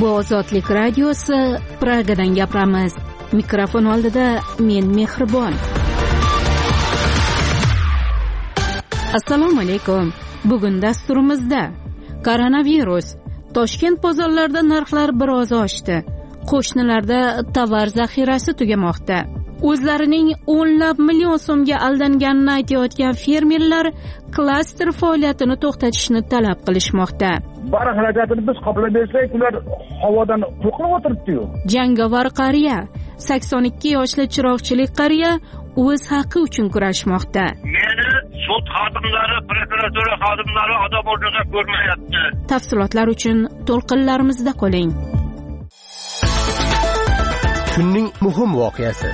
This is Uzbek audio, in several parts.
Bu Ozodlik radiosi, Pragadan gapiramiz. Mikrofon oldida men Mehribon. Assalomu alaykum. Bugun dasturimizda koronavirus. Toshkent bozorlarida narxlar biroz oshdi. Qo'shnilarda tovar zaxirasi tugamoqda. O'zlarining o'nlab million so'mga aldanganini aytayotgan fermerlar klaster faoliyatini to'xtatishni talab qilishmoqda. Bari xarajatini biz qoplab bersak, ular havodan to'qib o'tiribdi-yu. Jangovar qariya, 82 yoshli chiroqchilik qariya o'z haqqi uchun kurashmoqda. Meni sud xodimlari, prokuratura xodimlari odam o'rniga ko'rmayapti. Tafsilotlar uchun to'lqinlarimizda qoling. Kunning muhim voqeasi.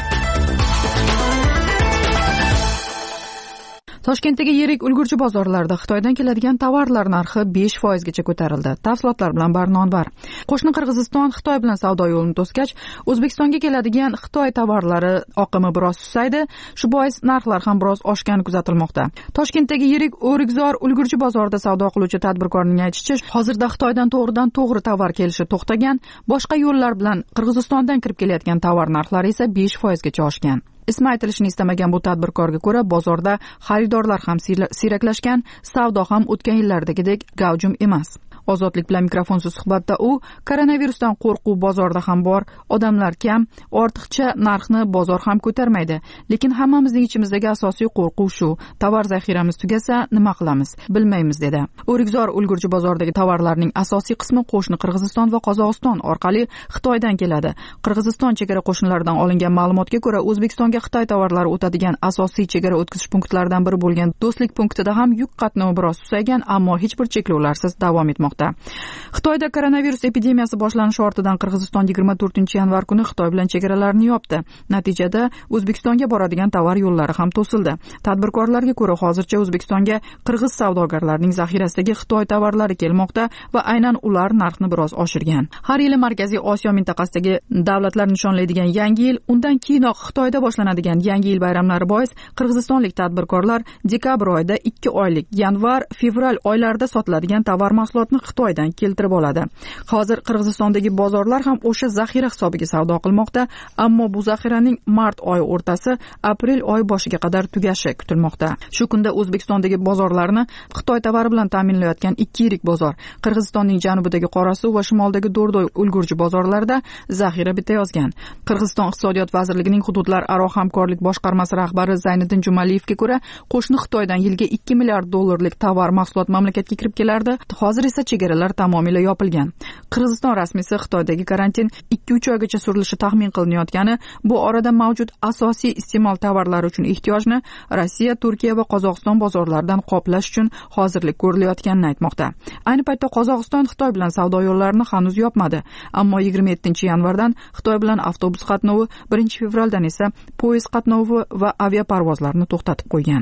Toshkentdagi yirik ulgurji bozorlarda Xitoydan keladigan tovarlar narxi 5% gacha ko'tarildi. Tafsilotlar bilan Barnon var. Qo'shni Qirg'iziston Xitoy bilan savdo yo'lini to'sgach, O'zbekistonga keladigan Xitoy tovarlari oqimi biroz susaydi. Shu bois narxlar ham biroz oshgani kuzatilmoqda. Toshkentdagi yirik O'rikzor ulgurji bozorida savdo qiluvchi tadbirkorning aytishicha, hozirda Xitoydan to'g'ridan-to'g'ri tovar kelishi to'xtagan, boshqa yo'llar bilan Qirg'izistondan kirib kelayotgan tovar narxlari esa 5% gacha oshgan. Ismi aytilishini istamagan bu tadbirkorga ko'ra, bozorda xaridorlar ham siyraklashgan, savdo ham o'tgan yillardagidek gavjum emas. Ozodlik bilan mikrofonsiz suhbatda u koronavirusdan qo'rquv bozorda ham bor, odamlar kam, ortiqcha narxni bozor ham ko'tarmaydi. Lekin hammamizning ichimizdagi asosiy qo'rquv shu: tovar zaxiramiz tugasa nima qilamiz, bilmaymiz dedi. O'rikzor ulgurji bozordagi tovarlarning asosiy qismi qo'shni Qirg'iziston va Qozog'iston orqali Xitoydan keladi. Qirg'iziston chegara qo'shnilaridan olingan ma'lumotga ko'ra, O'zbekistonga Xitoy tovarlari o'tadigan asosiy chegara o'tkazish punktlaridan biri bo'lgan Do'stlik punktida ham yuk qatnovi biroz susaygan, ammo hech bir cheklovlarsiz davom etmoqda. Xitoyda koronavirus epidemiyasi boshlanishi ortidan Qirg'iziston 24-yanvar kuni Xitoy bilan chegaralarni yopdi. Natijada O'zbekistonga boradigan tovar yo'llari ham to'sildi. Tadbirkorlarga ko'ra, hozircha O'zbekistonga qirg'iz savdogarlarining zaxirasidagi Xitoy tovarlari kelmoqda va aynan ular narxni biroz oshirgan. Har yili Markaziy Osiyo mintaqasidagi davlatlar nishonlaydigan Yangi yil, undan keyinroq Xitoyda boshlanadigan Yangi yil bayramlari bois qirg'izistonlik tadbirkorlar dekabr oyida 2 oylik, yanvar-fevral oylarida sotiladigan tovar mahsulotini Xitoydan keltirib oladi. Hozir Qirg'izistondagi bozorlar ham o'sha zaxira hisobiga savdo qilmoqda, ammo bu zaxiraning mart oyi o'rtasi, aprel oyi boshiga qadar tugashi kutilmoqda. Shu kunda O'zbekistondagi bozorlarni Xitoy tovari bilan ta'minlayotgan ikki yirik bozor, Qirg'izistonning janubidagi Qorasuv va shimoldagi Do'rdoy ulgurji bozorlarida zaxira bitayozgan. Qirg'iziston iqtisodiyot vazirligining hududlararo hamkorlik boshqarmasi rahbari Zayniddin Jumaliyevga ko'ra, qo'shni Xitoydan yilga 2 milliard dollarlik tovar mahsulot mamlakatga kirib kelardi. Hozir esa chegaralar tamomila yopilgan. Qirg'iziston rasmiysi Xitoydagi karantin 2-3 oygacha surilishi taxmin qilinayotgani, bu orada mavjud asosiy iste'mol tovarlari uchun ehtiyojni Rossiya, Turkiya va Qozog'iston bozorlaridan qoplash uchun hozirlik ko'rilayotganini aytmoqda. Ayni paytda Qozog'iston Xitoy bilan savdo yo'llarini hanuz yopmadi, ammo 27-yanvardan Xitoy bilan avtobus qatnovi, 1-fevraldan esa poyezd qatnovi va aviaparvozlarni to'xtatib qo'ygan.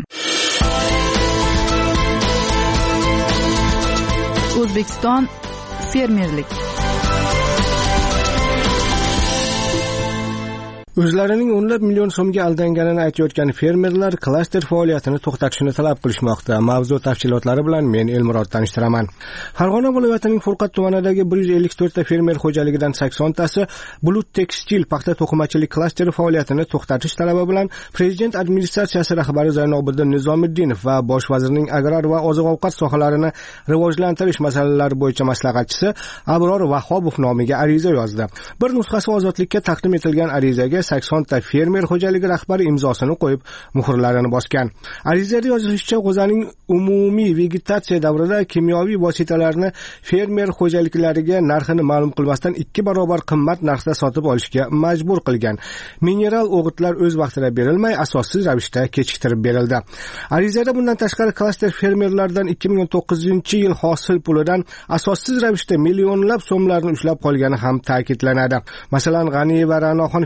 O'zbekiston fermerlik. O'zlarining o'nlab million so'mga aldanganini aytayotgan fermerlar klaster faoliyatini to'xtatishni talab qilishmoqda. Mavzu tafsilotlari bilan men Elmurod tanishtiraman. Farg'ona viloyatining Furqat tumanidagi 154 ta fermer xo'jaligidan 80 tasi Bulut tekstil paxta to'qimachilik klasteri faoliyatini to'xtatish talabi bilan Prezident administratsiyasi rahbari Zaynobiddin Nizomiddinov va bosh vazirning agrar va oziq-ovqat sohalarini rivojlantirish masalalari bo'yicha maslahatchisi Abror Vahobov nomiga ariza yozdi. Bir nusxasi Ozodlikka taqdim etilgan arizaga 80 ta fermer xo'jaligi rahbari imzosini qo'yib, muhrlarini bosgan. Arizada yozilishicha, g'o'zaning umumiy vegetatsiya davrida kimyoviy vositalarni fermer xo'jaliklariga narxini ma'lum qilmasdan 2 barobar qimmat narxda sotib olishga majbur qilgan. Mineral o'g'itlar o'z vaqtida berilmay, asossiz ravishda kechiktirib berildi. Arizada bundan tashqari klaster fermerlardan 2009-yil hosil pulidan asossiz ravishda millionlab so'mlarni ushlab qolgani ham ta'kidlanadi. Masalan, G'aniyev va Ra'noxon fermer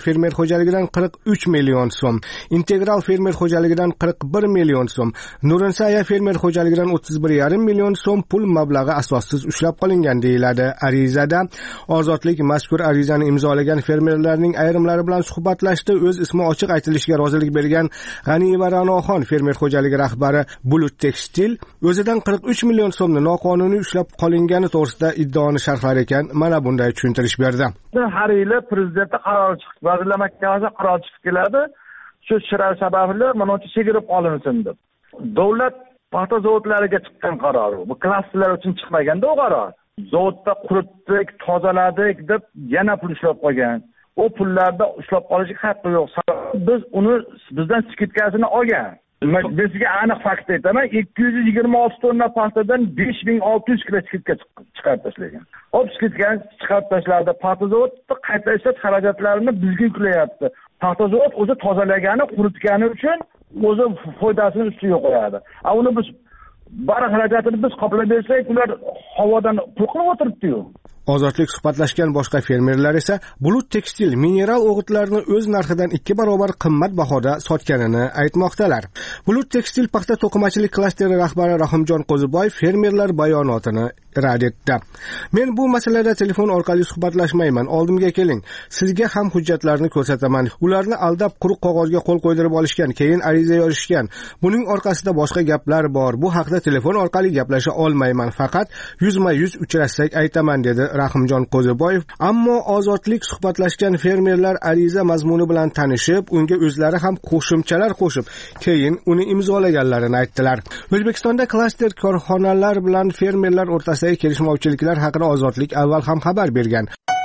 xo'jaligidan 43 million so'm, Integral fermer xo'jaligidan 41 million so'm, Nurinsaya fermer xo'jaligidan 31,5 million so'm pul mablag'i asossiz ushlab qolingan deyiladi arizada. Ozodlik mazkur arizani imzolagan fermerlarning ayrimlari bilan suhbatlashdi. O'z ismi ochiq aytilishiga rozilik bergan G'aniyeva Ra'noxon fermer xo'jaligi rahbari Bulut Tekstil o'zidan 43 million so'mni noqonuniy ushlab qolingani to'g'risida iddaoni sharhlar ekan, mana bunday tushuntirish berdi. Har yili prezidentda qaror chiqib, Vazirlar Mahkamasiga qaror chiqib keladi. Shu shirar sababli mana shu chegirib olinsin deb. Davlat paxta zavodlariga chiqqan qaror. Bu klasterlar uchun chiqmaganda u qaror. Zavodda quritdik, tozaladik deb yana pul ushlab qolgan. O pullarda ushlab qolishga haqqi yo'q. Biz uni bizdan skitkasini olgan. Ben sizga aniq fakt aytaman, 226 tonna paxtadan 5600 kilo skitka chiqarib tashlagan. Hop skitkani chiqarib tashladi. Paxta zavodi qayta ishlash xarajatlarini bizga yuklayapti. Paxta zavod o'zi tozalagani, quritgani uchun o'zi foydasini ustiga qo'yadi. Uni biz bari xarajatini biz qoplab bersak, ular havodan pul qilib o'tiribdi-yu. Ozodlik suhbatlashgan boshqa fermerlar esa Bulut Tekstil mineral o'g'itlarini o'z narxidan 2 barobar qimmat bahoda sotganini aytmoqdalar. Bulut Tekstil paxta to'qimachilik klasteri rahbari Rahimjon Qo'ziboyev fermerlar bayonotini rad etdi. Men bu masalada telefon orqali suhbatlashmayman. Oldimga keling. Sizga ham hujjatlarni ko'rsataman. Ularni aldab quruq qog'ozga qo'l qo'ydirib olishgan, keyin ariza yozishgan. Buning orqasida boshqa gaplar bor. Bu haqda telefon orqali gaplasha olmayman. Faqat yuzma-yuz uchrashsak aytaman dedi Rahimjon Qo'ziboyev. Ammo ozodlik suhbatlashgan fermerlar ariza mazmuni bilan tanishib, unga o'zlari ham qo'shimchalar qo'shib, keyin uni imzolaganlarini aytdilar. O'zbekistonda klaster korxonalar bilan fermerlar o'rtasidagi kelishmovchiliklar haqida Ozodlik avval ham xabar bergan.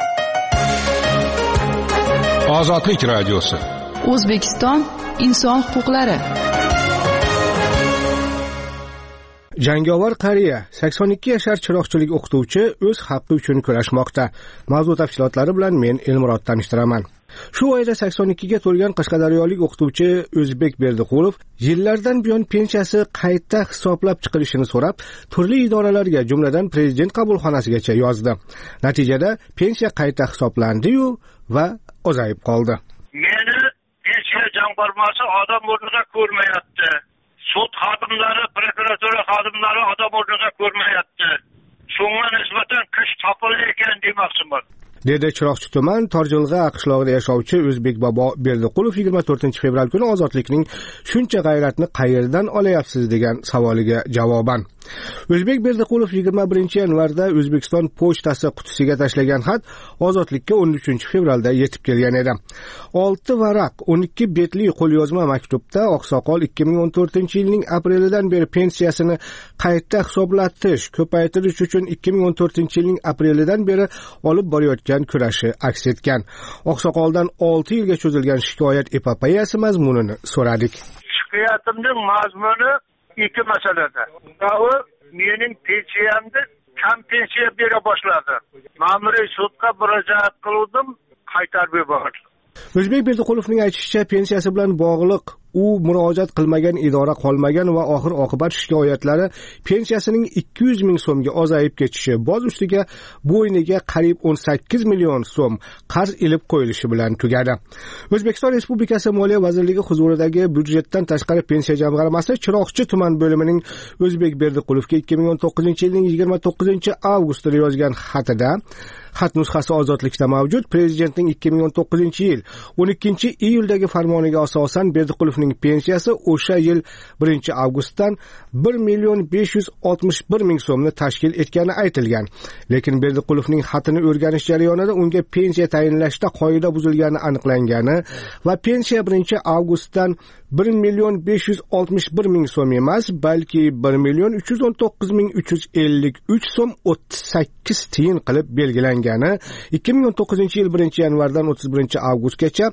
Ozodlik radiosi. O'zbekiston inson huquqlari. Jangovar qariya 82 yashar chiroqchilik o'qituvchi o'z haqqi uchun kurashmoqda. Mavzu tafsilotlari bilan men Elmurod tanishtiraman. Shu oyda 82 ga to'lgan qashqadaryolik o'qituvchi O'zbek Berdiqulov yillardan buyon pensiyasi qayta hisoblab chiqilishini so'rab, turli idoralarga, jumladan prezident qabulxonasigacha yozdi. Natijada pensiya qayta hisoblandi-yu va ozayib qoldi. Meni pensiya jamg'armasi odam o'rnida ko'rmayapti. Sud xodimlari, prokuratura xodimlari odam o'rnida ko'rmayapti. Shunga nisbatan kuch topildi ekan demoqchiman. dedi Chiroqchi tuman Torjilg'a qishlog'ida yashovchi O'zbek Bobo Berdiqulov 24-fevral kuni Ozodlikning shuncha g'ayratni qayerdan olayapsiz degan savoliga javoban. O'zbek Berdiqulov 21-yanvarda O'zbekiston pochtasi qutisiga tashlagan xat Ozodlikka 13-fevralda yetib kelgan edi. 6 varaq 12 betli qo'lyozma maktubda oqsoqol 2014-yilning aprelidan beri pensiyasini qayta hisoblatish, ko'paytirish uchun 2014-yilning aprelidan beri olib borayotgan kurashi aks etgan. Oqsoqoldan 6 yilga cho'zilgan shikoyat epopeyasi mazmunini so'radik. Shikoyatimning mazmuni ikki masalada. Biri mening pensiyamni kam pensiya bera boshladi. Ma'muriy sudga murojaat qildim, qaytarib yubordi. O'zbek Berdiqulovning aytishicha, pensiyasi bilan bog'liq u murojaat qilmagan idora qolmagan va oxir oqibat shikoyatlari pensiyasining 200 ming so'mga ozayib ketishi, boz ustiga bo'yniga qariyb 18 million so'm qarz ilib qo'yilishi bilan tugadi. O'zbekiston Respublikasi Moliya vazirligi huzuridagi byudjetdan tashqari pensiya jamg'armasi Chiroqchi tuman bo'limining O'zbek Berdiqulovga 2019-yilning 29-avgustida yozgan xatida, xat nusxasi Ozodlikda mavjud, prezidentning 2019-yil 12-iyuldagi farmoniga asosan Berdiqulovning pensiyasi o'sha yil 1-avgustdan 1,561,000 so'mni tashkil etgani aytilgan. Lekin Berdiqulovning xatini o'rganish jarayonida unga pensiya tayinlashda qoida buzilgani aniqlangani va pensiya 1-avgustdan 1,561,000 so'm emas, balki 1,319,353 so'm 38 tiyin qilib belgilangani 2019-yil 1-yanvardan 31-avgustgacha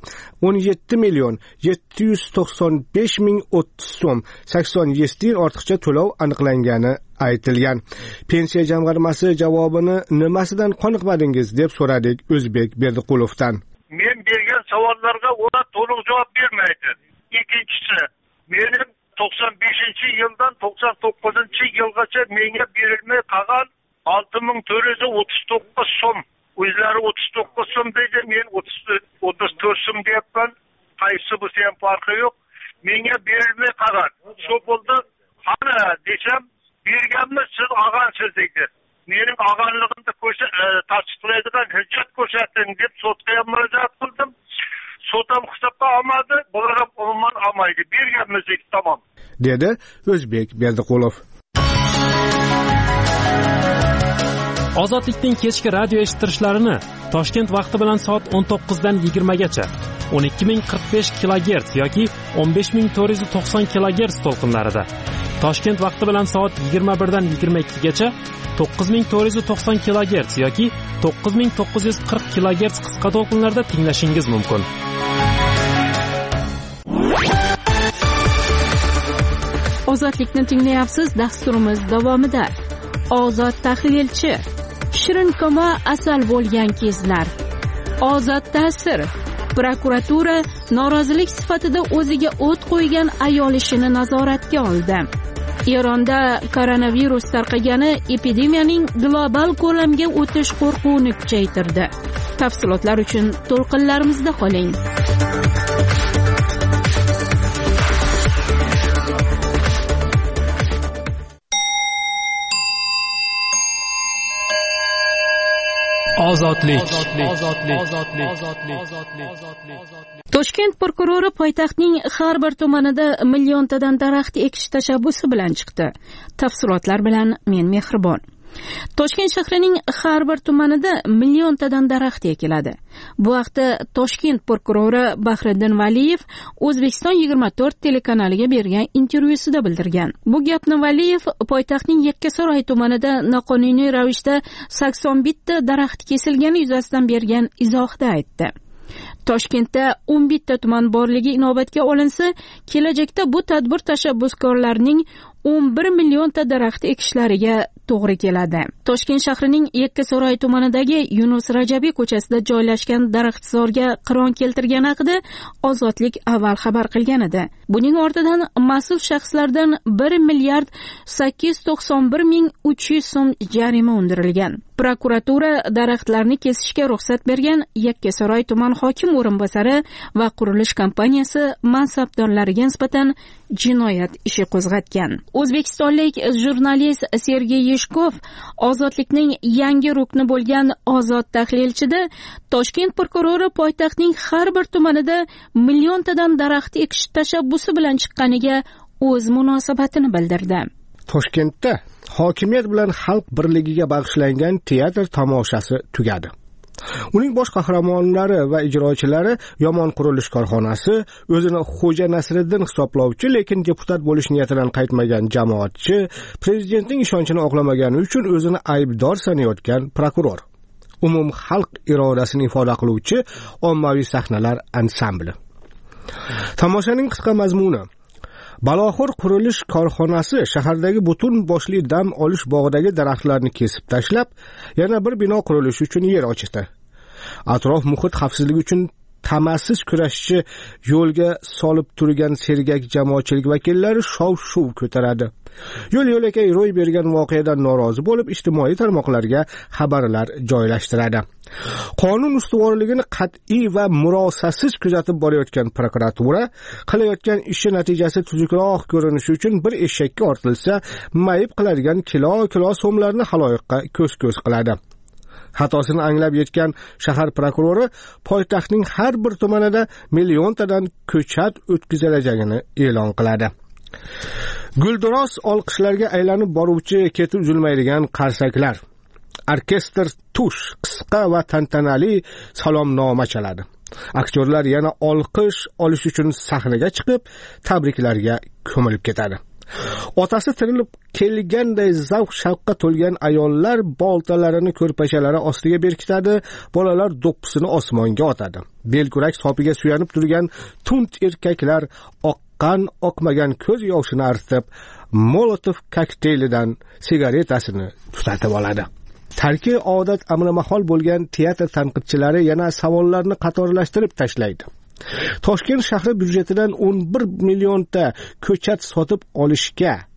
17,795,030 so'm 87 tiyin ortiqcha to'lov aniqlangani aytilgan. Pensiya jamg'armasi javobini nimasidan qoniqmadingiz deb so'radik O'zbek Berdiqulovdan. Men bergan savollarga ular to'liq javob bermaydi. Ikkinchisi, mening 95-yildan 99-yilgacha menga berilmay qolgan 6,439 so'm o'zlari 39 so'm deydi, men 34 so'm deyapman. Qaysi bo'lsa ham farqi yo'q. Menga berilmay qolgan. Shu bo'ldi. Qani desam, berganmiz, siz og'ansiz deydi. Mening og'anligimni tasdiqlaydigan hujjat ko'rsating deb sudga ham murojaat qildim. Sud ham hisobga olmadi, bular ham umuman olmaydi. Berganmiz deydi, tamom. Dedi O'zbek Berdiqulov. Ozodlikning kechki radio eshittirishlarini Toshkent vaqti bilan soat 19 dan 20 gacha 12045 kHz yoki 15490 kHz to'lqinlarida, Toshkent vaqti bilan soat 21 dan 22 gacha 9490 kHz yoki 9940 kHz qisqa to'lqinlarda tinglashingiz mumkin. Ozodlikni tinglayapsiz. Dasturimiz davomida Ozod tahlilchi, shirin koma asal bo'lgan kezlar, ozod ta'sir, prokuratura norozilik sifatida o'ziga o't qo'ygan ayol ishini nazoratga oldi. Eronda koronavirus tarqagani epidemiyaning global ko'lamga o'tish qo'rquvini kuchaytirdi. Tafsilotlar uchun to'lqinlarimizda qoling. Ozodlik. Toshkent prokurori poytaxtning har bir tumanida milliontadan daraxt ekish tashabbusi bilan chiqdi. Tafsilotlar bilan men Mehribon. Toshkent shahrining har bir tumanida milliontadan daraxt ekiladi. Bu haqda Toshkent prokurori Bahriddin Valiyev O'zbekiston 24 telekanaliga bergan intervyusida bildirgan. Bu gapni Valiyev poytaxtning Yakkasaroy tumanida noqonuniy ravishda 81 ta daraxt kesilgani yuzasidan bergan izohida aytdi. Toshkentda 11 ta tuman borligi inobatga olinsa, kelajakda bu tadbir tashabbuskorlarining 11 millionta daraxt ekishlariga to'g'ri keladi. Toshkent shahrining Yakkasaroy tumanidagi Yunus Rajabiy ko'chasida joylashgan daraxtzorga qiron keltirgani haqida Ozodlik avval xabar qilgan edi. Buning ortidan mas'ul shaxslardan 1 milliard 891 ming 300 so'm jarima undirilgan. Prokuratura daraxtlarni kesishga ruxsat bergan Yakkasaroy tuman hokim o'rinbosari va qurilish kompaniyasi mansabdorlariga nisbatan jinoyat ishi qo'zg'atgan. O'zbekistonlik jurnalist Sergey Yeshkov Ozodlikning yangi rukni bo'lgan Ozod tahlilchida Toshkent prokurori poytaxtning har bir tumanida milliontadan daraxt ekish tashabbusi bilan chiqqaniga o'z munosabatini bildirdi. Toshkentda hokimiyat bilan xalq birligiga bag'ishlangan teatr tomoshasi tugadi. Uning bosh qahramonlari va ijrochilari Yomon qurilish korxonasi, o'zini Xo'ja Nasriddin hisoblovchi, lekin deputat bo'lish niyatidan qaytmagan jamoatchi, prezidentning ishonchini oqlamagani uchun o'zini aybdor sanayotgan prokuror, umum xalq irodasini ifoda qiluvchi ommaviy sahnalar ansambli. Tomoshaning qisqa mazmuni: Baloxo'r qurilish korxonasi shahardagi butun boshli dam olish bog'idagi daraxtlarni kesib tashlab, yana bir bino qurilishi uchun yer ochdi. Atrof muhit xavfsizligi uchun tamasiz kurashchi yo'lga solib turgan sergak jamoatchilik vakillari shov-shuv ko'taradi. Yo'l-yo'lakay ro'y bergan voqeadan norozi bo'lib, ijtimoiy tarmoqlarga xabarlar joylashtiradi. Qonun ustuvorligini qat'iy va murosasiz kuzatib borayotgan prokuratura qilayotgan ishi natijasi tuzukroq ko'rinishi uchun bir eshakka ortilsa mayib qiladigan kilo so'mlarni haloyiqqa ko'z-ko'z qiladi. Xatosini anglab yetgan shahar prokurori poytaxtning har bir tumanida milliontadan ko'chat o'tkazilajagini e'lon qiladi. Gulduros olqishlarga aylanib boruvchi keti uzilmaydigan qarsaklar. Orkestr tush, qisqa va tantanali salomnoma chaladi. Aktyorlar yana olqish olish uchun sahnaga chiqib, tabriklarga ko'milib ketadi. Otasi tirilib kelganday zavq-shavqqa to'lgan ayollar boltalarini ko'rpachalari ostiga berkitadi, bolalar do'ppisini osmonga otadi. Belkurak sopiga suyanib turgan tund erkaklar oqmagan ko'z yoshini artib, Molotov kokteylidan sigaretasini tutatib oladi. Tarki odat amri mahol bo'lgan teatr tanqidchilari yana savollarni qatorlashtirib tashlaydi. Toshkent shahri byudjetidan 11 millionta ko'chat sotib olishga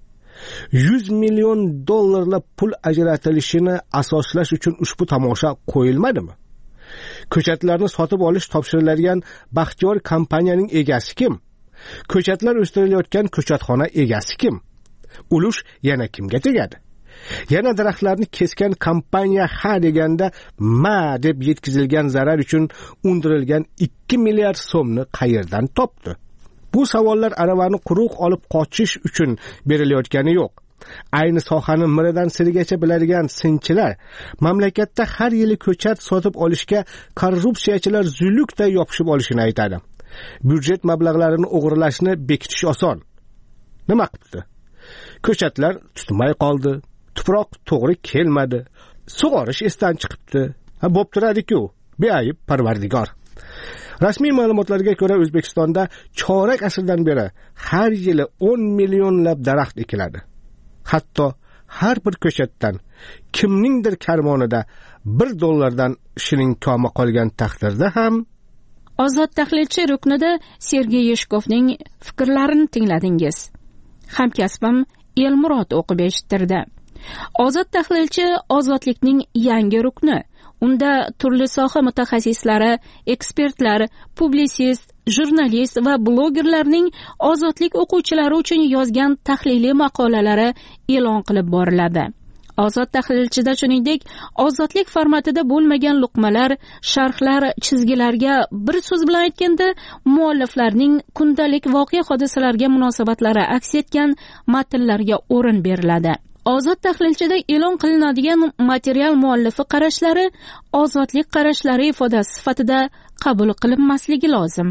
$100 million pul ajratilishini asoslash uchun ushbu tomosha qo'yilmadimi? Ko'chatlarni sotib olish topshiriladigan baxtiyor kompaniyaning egasi kim? Ko'chatlar o'stirilayotgan ko'chatxona egasi kim? Ulush yana kimga tegadi? Yana daraxtlarni kesgan kompaniya ha deganda ma deb yetkazilgan zarar uchun undirilgan 2 milliard so'mni qayerdan topdi? Bu savollar aravani quruq olib qochish uchun berilayotgani yo'q. Ayni sohani miridan sirigacha biladigan sinchilar mamlakatda har yili ko'chat sotib olishga korrupsiyachilar zulukday yopishib olishini aytadi. Byudjet mablag'larini o'g'irlashni bekitish oson. Nima qildi? Ko'chatlar tutmay qoldi. Tuproq to'g'ri kelmadi. Sug'orish esdan chiqibdi. Bo'p turadi-ku. Beayb Parvardigor. Rasmiy ma'lumotlarga ko'ra O'zbekistonda chorak asrdan beri har yili 10 millionlab daraxt ekiladi. Hatto har bir ko'chatdan kimningdir karmonida $1 shiling ko'ma qolgan taqdirda ham. Ozod tahlilchi ruknida Sergey Yeshkovning fikrlarini tingladingiz. Hamkasbim Elmurod o'qib eshittirdi. Ozod tahlilchi ozodlikning yangi rukni. Unda turli soha mutaxassislari, ekspertlar, publisist, jurnalist va blogerlarning ozodlik o'quvchilari uchun yozgan tahliliy maqolalari e'lon qilib boriladi. Ozod tahlilchida shuningdek, ozodlik formatida bo'lmagan luqmalar, sharhlar, chizgilarga, bir so'z bilan aytganda, mualliflarning kundalik voqea hodisalarga munosabatlari aks etgan matnlarga o'rin beriladi. Ozod tahlilchida e'lon qilinadigan material muallifi qarashlari ozodlik qarashlari ifodasi sifatida qabul qilinmasligi lozim.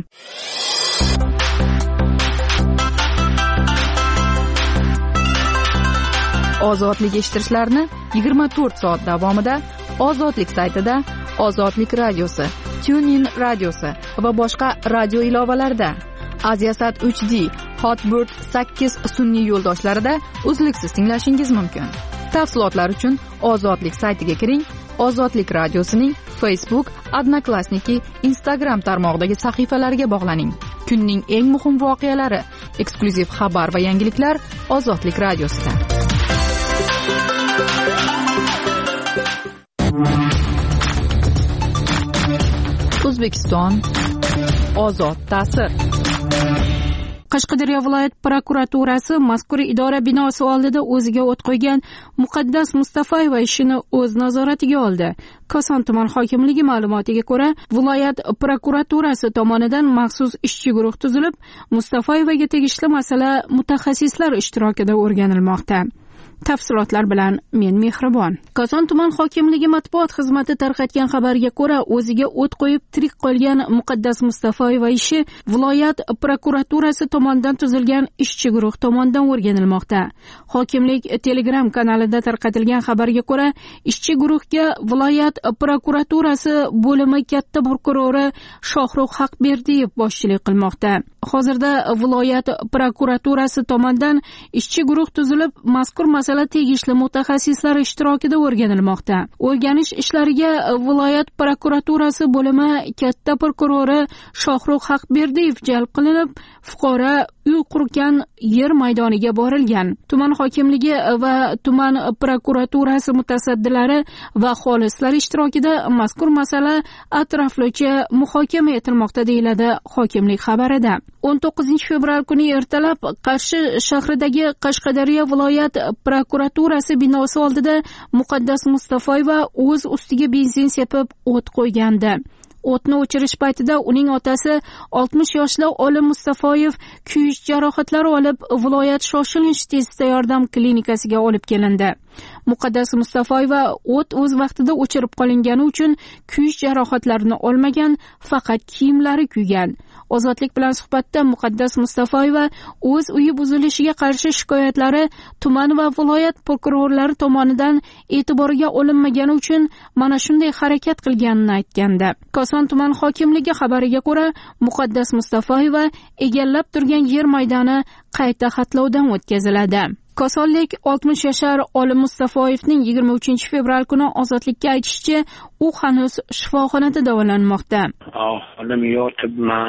Ozodlik eshittirishlarni 24 soat davomida Ozodlik saytida, Ozodlik radiosi, TuneIn radiosi va boshqa radio ilovalarida, Aziasat 3D, Hotbird 8 sun'iy yo'ldoshlarida uzluksiz tinglashingiz mumkin. Tafsilotlar uchun Ozodlik saytiga kiring. Ozodlik radiosining Facebook, Odnoklassniki, Instagram tarmog'idagi sahifalariga bog'laning. Kunning eng muhim voqealari, eksklyuziv xabar va yangiliklar Ozodlik radiosida. O'zbekiston ozod ta'sir. Qashqadaryo viloyat prokuraturasi mazkur idora binosi oldida o'ziga o't qo'ygan Muqaddas Mustafayeva ishini o'z nazoratiga oldi. Koson tuman hokimligi ma'lumotiga ko'ra, viloyat prokuraturasi tomonidan maxsus ishchi guruh tuzilib, Mustafayevaga tegishli masala mutaxassislar ishtirokida o'rganilmoqda. Tafsilotlar bilan men Mehribon. Koson tuman hokimligi matbuot xizmati tarqatgan xabarga ko'ra, o'ziga o't qo'yib tirik qolgan Muqaddas Mustafayeva ishi viloyat prokuraturasi tomonidan tuzilgan ishchi guruh tomonidan o'rganilmoqda. Hokimlik Telegram kanalida tarqatilgan xabarga ko'ra, ishchi guruhga viloyat prokuraturasi bo'limi katta prokurori Shohruh Haqberdiyev boshchilik qilmoqda. Hozirda viloyat prokuraturasi tomonidan ishchi guruh tuzilib, mazkur masala tegishli mutaxassislar ishtirokida o'rganilmoqda. O'rganish ishlariga viloyat prokuraturasi bo'limi katta prokurori Shohruh Haqberdiyev jalb qilinib, fuqaro uy qurgan yer maydoniga borilgan. Tuman hokimligi va tuman prokuraturasi mutasaddilari va xolislar ishtirokida mazkur masala atroflicha muhokama etilmoqda, deyiladi hokimlik xabarida. 19 fevral kuni ertalab Qarshi shahridagi Qashqadaryo viloyat prokuraturasi binosi oldida Muqaddas Mustafayeva o'z ustiga benzin sepib o't qo'ygandi. O'tni o'chirish paytida uning otasi 60 yoshli Olim Mustafayev kuyish jarohatlari olib, viloyat shoshilinch tezda yordam klinikasiga olib kelindi. Muqaddas Mustafayeva o't o'z vaqtida o'chirib qolingani uchun kuyish jarohatlarini olmagan, faqat kiyimlari kuygan. Ozodlik bilan suhbatda Muqaddas Mustafayeva o'z uyi buzilishiga qarshi shikoyatlari tuman va viloyat prokurorlari tomonidan e'tiborga olinmagani uchun mana shunday harakat qilganini aytgandi. Koson tuman hokimligi xabariga ko'ra, Muqaddas Mustafayeva egallab turgan yer maydoni qayta xatlovdan o'tkaziladi. Kosonlik 60 yashar Olim Mustafayevning 23 fevral kuni ozodlikka aytishicha, u hanuz shifoxonada davolanmoqda. Olim yotibman,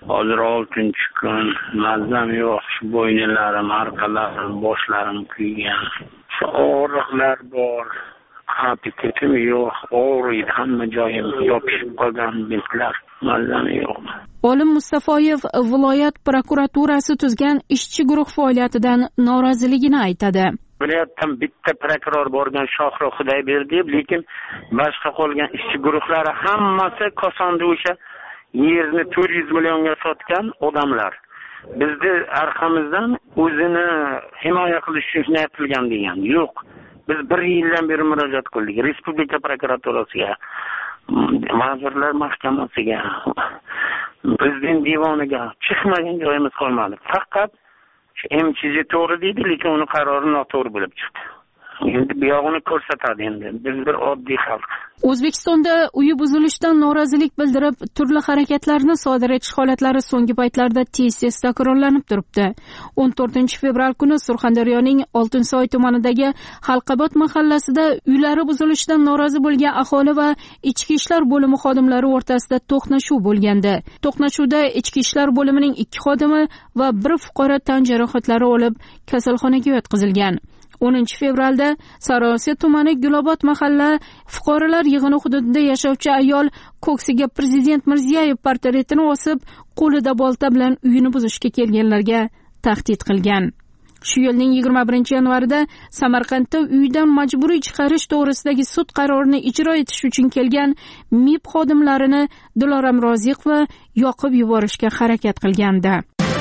Hozir 6-kun, mazam yo'q, bo'ynilarim, orqalarim, boshlarim kuygan. Shu og'riqlar bor. Apetitim yo'q, og'riydi, hamma joyim yopishib qolgan bitlar, mazam yo'q. Olim Mustafoyev viloyat prokuraturasi tuzgan ishchi guruh faoliyatidan noroziligini aytadi. Viloyatdan bitta prokuror borgan Shohruh Xudoyberdiyev, lekin boshqa qolgan ishchi guruhlari hammasi Kosonda o'sha yerni 400 millionga sotgan odamlar. Bizni orqamizdan o'zini himoya qilish uchun aytilgan degan. Yo'q. Biz 1 yildan beri murojaat qildik Respublika prokuraturasiga, Vazirlar Mahkamasiga, Prezident divoniga, chiqmagan joyimiz qolmadi. Faqat MCJ to'g'ri deydi, lekin uni qarori noto'g'ri bo'lib chiqdi. Endi bu yog'ini ko'rsatadi endi. Biz bir oddiy xalq. O'zbekistonda uyi buzilishidan norozilik bildirib, turli harakatlarni sodir etish holatlari so'nggi paytlarda tez-tez takrorlanib turibdi. 14 fevral kuni Surxondaryoning Oltinsoy tumanidagi Halqabod mahallasida uylari buzilishidan norozi bo'lgan aholi va ichki ishlar bo'limi xodimlari o'rtasida to'qnashuv bo'lgandi. To'qnashuvda ichki ishlar bo'limining 2 xodimi va 1 fuqaro tan jarohatlari olib, kasalxonaga yotqizilgan. 10 fevralda Sariosiyo tumani Gulobod mahalla fuqarolar yig'ini hududida yashovchi ayol ko'ksiga Prezident Mirziyoyev portretini osib, qo'lida bolta bilan uyini buzishga kelganlarga tahdid qilgan. Shu yilning 21 yanvarida Samarqandda uydan majburiy chiqarish to'g'risidagi sud qarorini ijro etish uchun kelgan MIB xodimlarini Diloram Roziqova yoqib yuborishga harakat qilgandi.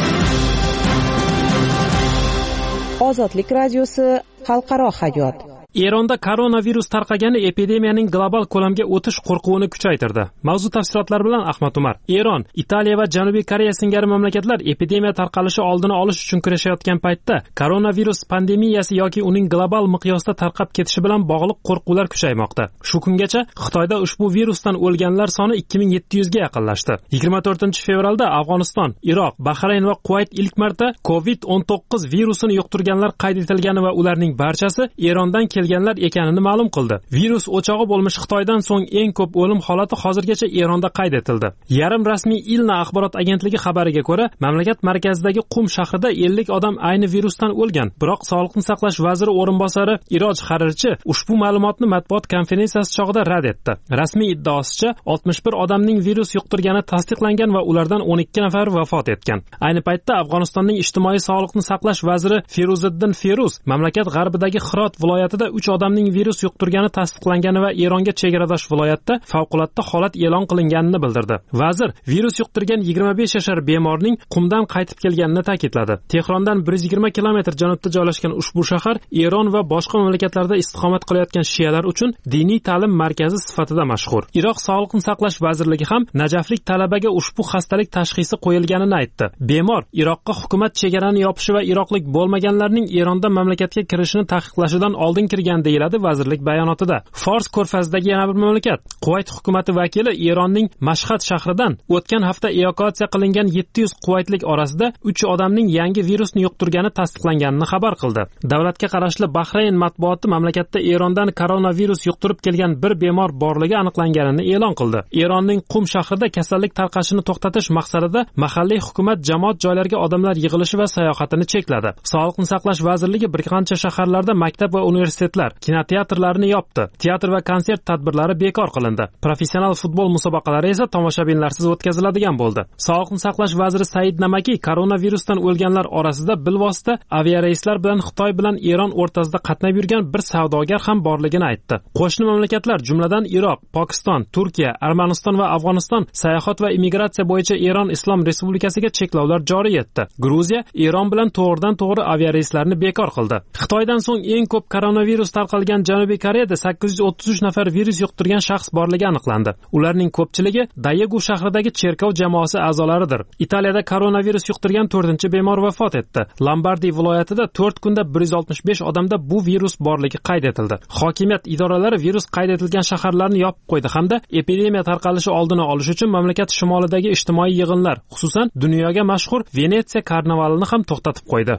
Ozodlik radiosi xalqaro hayot. Eronda koronavirus tarqagani epidemiyaning global ko'lamga o'tish qo'rquvini kuchaytirdi. Mavzu tafsilotlari bilan Ahmad Umar. Eron, Italiya va Janubiy Koreya singari mamlakatlar epidemiya tarqalishi oldini olish uchun kurashayotgan paytda koronavirus pandemiyasi yoki uning global miqyosda tarqab ketishi bilan bog'liq qo'rquvlar kuchaymoqda. Shu kungacha Xitoyda ushbu virusdan o'lganlar soni 2700 ga yaqinlashdi. 24 fevralda Afg'oniston, Iroq, Bahrayn va Kuvayt ilk marta COVID-19 virusini yuqtirganlar qayd etilgani va ularning barchasi Erondan kelganlar ekanini ma'lum qildi. Virus o'chog'i bo'lmish Xitoydan so'ng eng ko'p o'lim holati hozirgacha Eronda qayd etildi. Yarim rasmiy ILNA axborot agentligi xabariga ko'ra, mamlakat markazidagi Qum shahrida 50 odam ayni virusdan o'lgan. Biroq Sog'liqni saqlash vaziri o'rinbosari Iroj Harirchi ushbu ma'lumotni matbuot konferensiyasi chog'ida rad etdi. Rasmiy iddaosicha 61 odamning virus yuqtirgani tasdiqlangan va ulardan 12 nafari vafot etgan. Ayni paytda Afg'onistonning ijtimoiy sog'liqni saqlash vaziri Feruziddin Feruz mamlakat g'arbidagi Hirot viloyatida 3 odamning virus yuqtirgani tasdiqlangani va Eronga chegaradosh viloyatda favqulodda holat e'lon qilinganini bildirdi. Vazir virus yuqtirgan 25 yashar bemorning Qumdan qaytib kelganini ta'kidladi. Tehrondan 120 kilometr janubda joylashgan ushbu shahar Eron va boshqa mamlakatlarda istiqomat qilayotgan shiyalar uchun diniy ta'lim markazi sifatida mashhur. Iroq Sog'liqni saqlash vazirligi ham najaflik talabaga ushbu xastalik tashxisi qo'yilganini aytdi. Bemor Iroqqa hukumat chegarani yopishi va iroqlik bo'lmaganlarning Eronda mamlakatga kirishini taqiqlashidan oldin kirgan deyiladi vazirlik bayonotida. Fors ko'rfazidagi yana bir mamlakat, Kuvayt hukumati vakili Eronning Mashhad shahridan o'tgan hafta evakuatsiya qilingan 700 quvaytlik orasida 3 odamning yangi virusni yuqtirgani tasdiqlanganini xabar qildi. Davlatga qarashli Bahrayn matbuoti mamlakatda Erondan koronavirus yuqtirib kelgan bir bemor borligi aniqlanganini e'lon qildi. Eronning Qum shahrida kasallik tarqashini to'xtatish maqsadida mahalliy hukumat jamoat joylariga odamlar yig'ilishi va sayohatini chekladi. Sog'liqni saqlash vazirligi bir qancha shaharlarda maktab va universitetlar, kinoteatrlarni yopdi. Teatr va konsert tadbirlari bekor qilindi. Professional futbol musobaqalari esa tomoshabinlarsiz o'tkaziladigan bo'ldi. Sog'liqni saqlash vaziri Said Namaki koronavirusdan o'lganlar orasida bilvosita aviareyslar bilan Xitoy bilan Eron o'rtasida qatnab yurgan bir savdogar ham borligini aytdi. Qo'shni mamlakatlar, jumladan Iroq, Pokiston, Turkiya, Armaniston va Afg'oniston sayohat va immigratsiya bo'yicha Eron Islom Respublikasiga cheklovlar joriy etdi. Gruziya Eron bilan to'g'ridan-to'g'ri aviareyslarni bekor qildi. Xitoydan so'ng eng ko'p koronavirus tarqalgan Janubiy Koreyada 833 nafar virus yuqtirgan shaxs borligi aniqlandi. Ularning ko'pchiligi Daegu shahridagi cherkov jamoasi a'zolaridir. Italiyada koronavirus yuqtirgan 4-bemor vafot etdi. Lombardiya viloyatida 4 kunda 165 odamda bu virus borligi qayd etildi. Hokimiyat idoralari virus qayd etilgan shaharlarni yopib qo'ydi hamda epidemiya tarqalishi oldini olish uchun mamlakat shimolidagi ijtimoiy yig'inlar, xususan dunyoga mashhur Venetsiya karnavalini ham to'xtatib qo'ydi.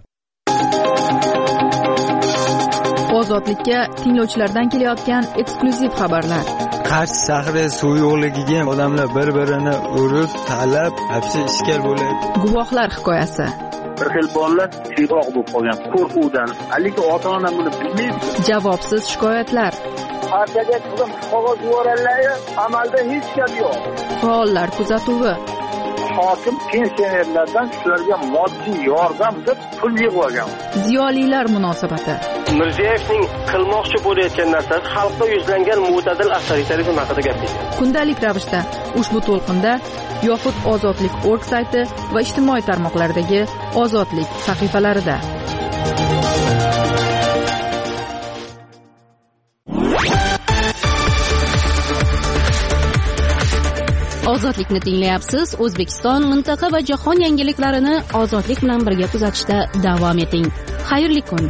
Ozodlikka tinglovchilardan kelayotgan eksklyuziv xabarlar. Qarshi shahri suv yo'qligiga odamlar bir-birini urib, talab, hapsi ishkal bo'ladi. Guvohlar hikoyasi. Bir xil bolalar siyroq bo'lib qolgan qo'rquvdan. Lekin ota-ona buni bilmaydi. Javobsiz shikoyatlar. Partiyaga qizim qog'oz yuborganlar, amalda hech gap yo'q. Faollar kuzatuvi. Hokim pensionerlardan shularga moddiy yordam deb pul yig'ib olgan. Ziyolilar munosabati. Mirziyoyevning qilmoqchi bo'layotgan narsasi xalqqa yuzlangan mo'tadil avtoritarizm haqida gapirdi. Kundalik ravishda ushbu to'lqinda yoxud ozodlik.org sayti va ijtimoiy tarmoqlardagi ozodlik sahifalarida. Ozodlikni tinglayapsiz. O'zbekiston, mintaqa va jahon yangiliklarini ozodlik bilan birga kuzatishda davom eting. Xayrli kun.